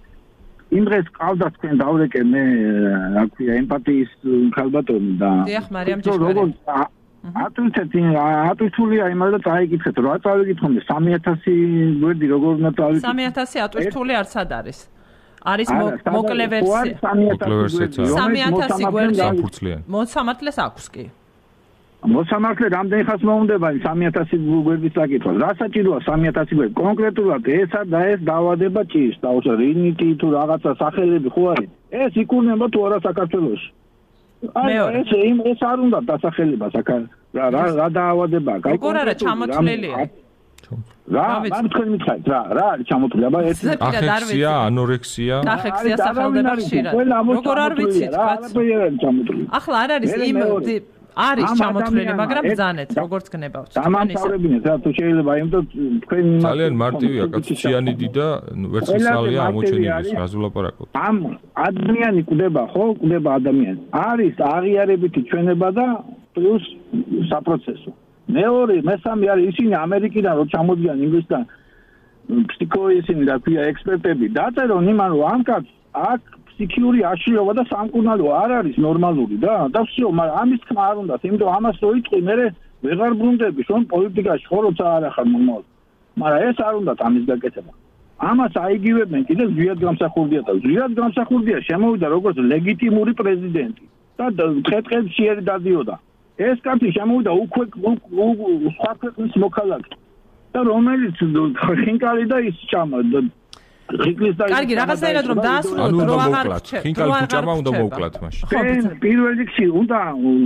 S5: იმ დღეს ყავდა თქვენ დავრეკე მე რა ქვია ემპათიის ხალბატონი და
S1: დიახ მარიამ ჭიშკარი.
S5: ატვირთეთ ატვირთულია იმას და წაიკითხეთ რა წავიკითხოთ სამი ათასი გვერდი როგორ უნდა წავიკითხოთ
S1: სამი ათასი ატვირთული არც არ არის არის მოკლე ვერსია სამი ათასი გვერდი მოსამართლეს აქვს კი
S5: მოსამართლე რამდენი ხანს მოუნდება სამი ათასი გვერდის წაკითხვა რა საჭიროა სამი ათასი გვერდი კონკრეტულად ესა და ეს დაავადება ჭირს და რინიტი თუ რაღაცა სახელები ხო არის ეს იქურნება თუ არა საქართველოში აი ეს იმ ეს არ უნდა დასახელება საკან რა რა რა დაავადებაა
S1: გაიგო როგორ არა ჩამოთვლილია
S5: რა რა თქვენ მითხარით რა რა არის ჩამოთვლილი აბა ეს
S2: ახექსია ანორექსია
S1: ახექსია სახელდება ხშირად როგორ არ ვიცით კაც ახლა არ არის იმ არის ჩამოთვლილი მაგრამ ბძანეთ როგორც გნებავთ
S5: დამამთავრებინეთ რა თუ შეიძლება იმიტომ თქვენ
S2: ძალიან მარტივია კაცო ციანიდი და ვერცხლისალია ამოჩენილი რას ვლაპარაკობთ
S5: ამ ადამიანი კვდება ხო კვდება ადამიანი არის აღიარებითი ჩვენება და პლუს საპროცესო მეორე მესამე არის ისინი ამერიკიდან რო ჩამოდიან ინგლისთან ფსიქოისინი და ქვია ექსპერტები დაწერონ იმან რომ ამ კაც აქ ფსიქიური აშლილობა და სამკურნალო არ არის ნორმალური და და всё, მაგრამ ამის თქმა არ უნდა, იმიტომ ამას რო იტყვი, მე ვეღარ ბრუნდები, რომ პოლიტიკაში ხო როცა არ ახარ მომავალ. მაგრამ ეს არ უნდა ამის გაკეთება. ამას აიგივებენ კიდე ზვიად გამსახურდია და ზვიად გამსახურდია შემოვიდა როგორც ლეგიტიმური პრეზიდენტი და დღე-დღეს შეერი დადიოდა. ეს კაცი შემოვიდა უკვე სხვა ქვეყნის მოქალაქე და რომელიც ხინკალი და ის ჭამა
S1: კარგი, რაღაცნაირად რომ დაასრულოთ, რომ აღარ
S2: ხინკალი ფუჭარმა უნდა მოვკლათ მაშინ.
S5: პირველ რიგში უნდა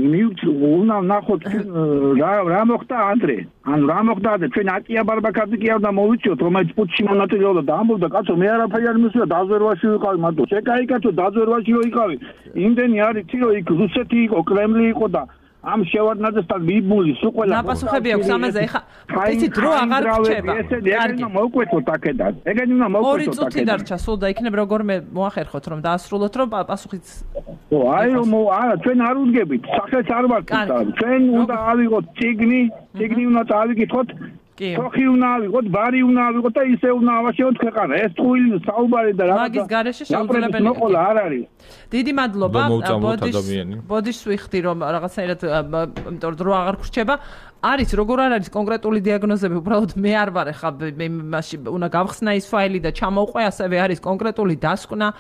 S5: უნდა ნახოთ რა რა მოხდა ადრე. ანუ რა მოხდა ადრე, ჩვენ აკია ბარბაკაძე კი არ და მოვიწიოთ, რომელიც პუტჩში მონაწილეობდა და ამბობდა, კაცო, მე არაფერი არ მისვია, დაზვერვაში ვიყავი, მარტო შეკაი კაცო, დაზვერვაში რო იყავი. იმდენი არის თი რომ იქ რუსეთი იყო, კრემლი იყო და ამ შევარდნაძესთან მიბული სულ ყველა
S1: დაპასუხები აქვს ამაზე ეხა იცი დრო აღარ გრჩება
S5: კარგი მოვკვეთოთ აქედან ეგენი უნდა მოვკვეთოთ
S1: ორი წუთი დარჩა სულ და იქნებ როგორმე მოახერხოთ რომ დაასრულოთ რომ პასუხიც
S5: ო აი რომ არა ჩვენ არ უდგებით სახელს არ ვართ ჩვენ უნდა ავიღოთ ციგნი ციგნი უნდა წავიკითხოთ ხოხი უნდა ავიღოთ ბარი უნდა ავიღოთ და ისე უნდა ავაშენოთ ქვეყანა ეს ტყუილი საუბარი და რაღაცა
S1: მაგის გარეშე შეუძლებელია
S5: მოყოლა არ არის
S1: დიდი მადლობა ბოდიშ ბოდიშს ვიხდი რომ რაღაცნაირად იმიტომ რომ დრო აღარ გრჩება არის როგორ არ არის კონკრეტული დიაგნოზები უბრალოდ მე არ ვარ ხა მე მასში უნდა გავხსნა ის ფაილი და ჩამოვყვე ასევე არის კონკრეტული დასკვნა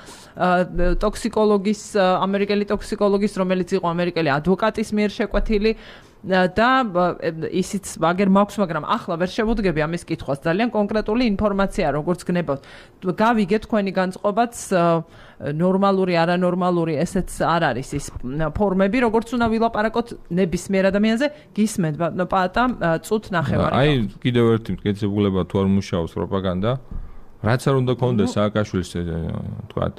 S1: ტოქსიკოლოგის ამერიკელი ტოქსიკოლოგის რომელიც იყო ამერიკელი ადვოკატის მიერ შეკვეთილი და ისიც მაგერ მაქვს მაგრამ ახლა ვერ შევუდგები ამის კითხვას ძალიან კონკრეტული ინფორმაცია როგორც გნებავთ გავიგეთ თქვენი განწყობაც ნორმალური არანორმალური ესეც არ არის ის ფორმები როგორც უნდა ვილაპარაკოთ ნებისმიერ ადამიანზე გისმენთ პატა წუთ ნახევარი
S2: აი კიდევ ერთი მტკიცებულება თუ არ მუშაობს პროპაგანდა რაც არ უნდა კონდეს სააკაშვილის თქვათ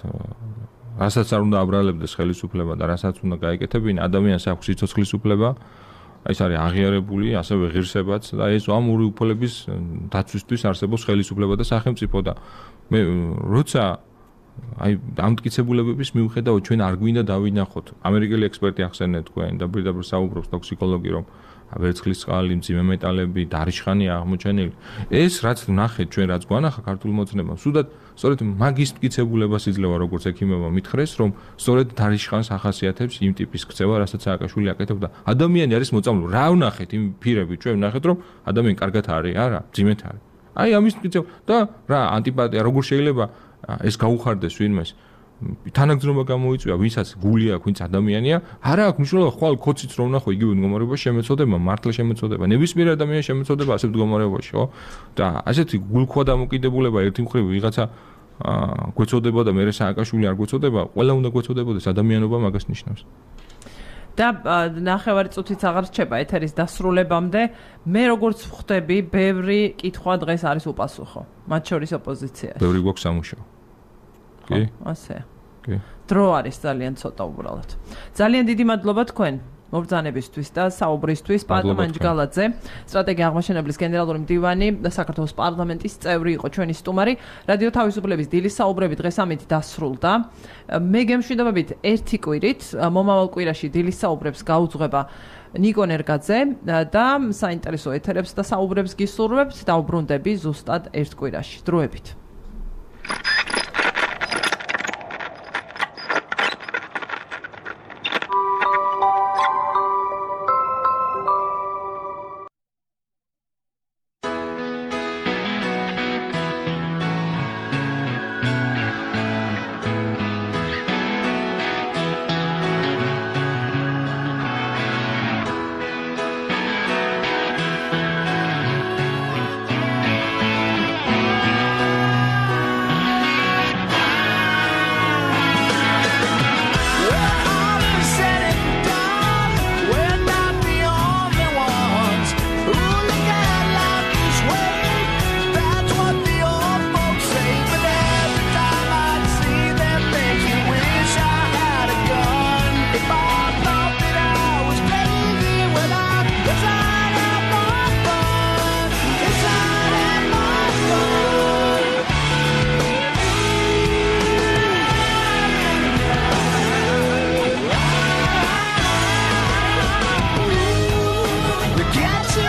S2: რასაც არ უნდა აბრალებდეს ხელისუფლება და რასაც უნდა გაეკეთებინა ადამიანს აქვს სიცოცხლის უფლება ეს არის აღიარებული ასევე ღირსებაც და ეს ამ ორი უფლების დაცვისთვის არსებობს ხელისუფლება და სახელმწიფო და მე როცა აი დამტკიცებულებების მიუხედავად ჩვენ არ გვინდა დავინახოთ ამერიკელი ექსპერტი ახსენეთ თქვენ და პირდაპირ საუბრობს ტოქსიკოლოგი რომ ვერცხლის წყალი, მძიმე მეტალები, დარიშხანია აღმოჩენილი. ეს რაც ნახეთ ჩვენ რაც გვანახა ქართულ მოცნებამ, სუდად სწორედ მაგის მტკიცებულებას იძლევა როგორც ექიმებმა მითხრეს, რომ სწორედ დარიშხანს ახასიათებს იმ ტიპის ქცევა, რასაც სააკაშვილი აკეთებდა. ადამიანი არის მოწამლული. რა ვნახეთ იმ ფირები ჩვენ ვნახეთ რომ ადამიანი კარგად არის, არა, მძიმედ არის. აი ამის და რა ანტიპათია როგორ შეიძლება ეს გაუხარდეს ვინმეს თანაგზნობა გამოიწვია ვისაც გული აქვს ვინც ადამიანია არა აქვს მნიშვნელობა ხვალ ქოციც რომ ნახო იგივე მდგომარეობაში შემეცოდება მართლა შემეცოდება ნებისმიერ ადამიანს შემეცოდება ასე მდგომარეობაში ხო და ასეთი გულქვა დამოკიდებულება ერთი მხრივ ვიღაცა გვეცოდება და მერე სააკაშვილი არ გვეცოდება ყველა უნდა გვეცოდებოდეს ადამიანობა მაგას ნიშნავს
S1: და ნახევარი წუთიც აღარ რჩება ეთერის დასრულებამდე მე როგორც ვხვდები ბევრი კითხვა დღეს არის უპასუხო მათ შორის ოპოზიციაში
S2: ბევრი გვაქვს სამუშაო კი
S1: ასე
S2: კი
S1: დრო არის ძალიან ცოტა უბრალოდ ძალიან დიდი მადლობა თქვენ მობრძანებისთვის და საუბრისთვის პატა მანჯგალაძე სტრატეგია აღმაშენებლის გენერალური მდივანი და საქართველოს პარლამენტის წევრი იყო ჩვენი სტუმარი რადიო თავისუფლების დილის საუბრები დღეს ამით დასრულდა მე გემშვიდობებით ერთი კვირით მომავალ კვირაში დილის საუბრებს გაუძღვება ნიკო ნერგაძე და საინტერესო ეთერებს და საუბრებს გისურვებთ დავბრუნდები ზუსტად ერთ კვირაში დროებით
S6: Catch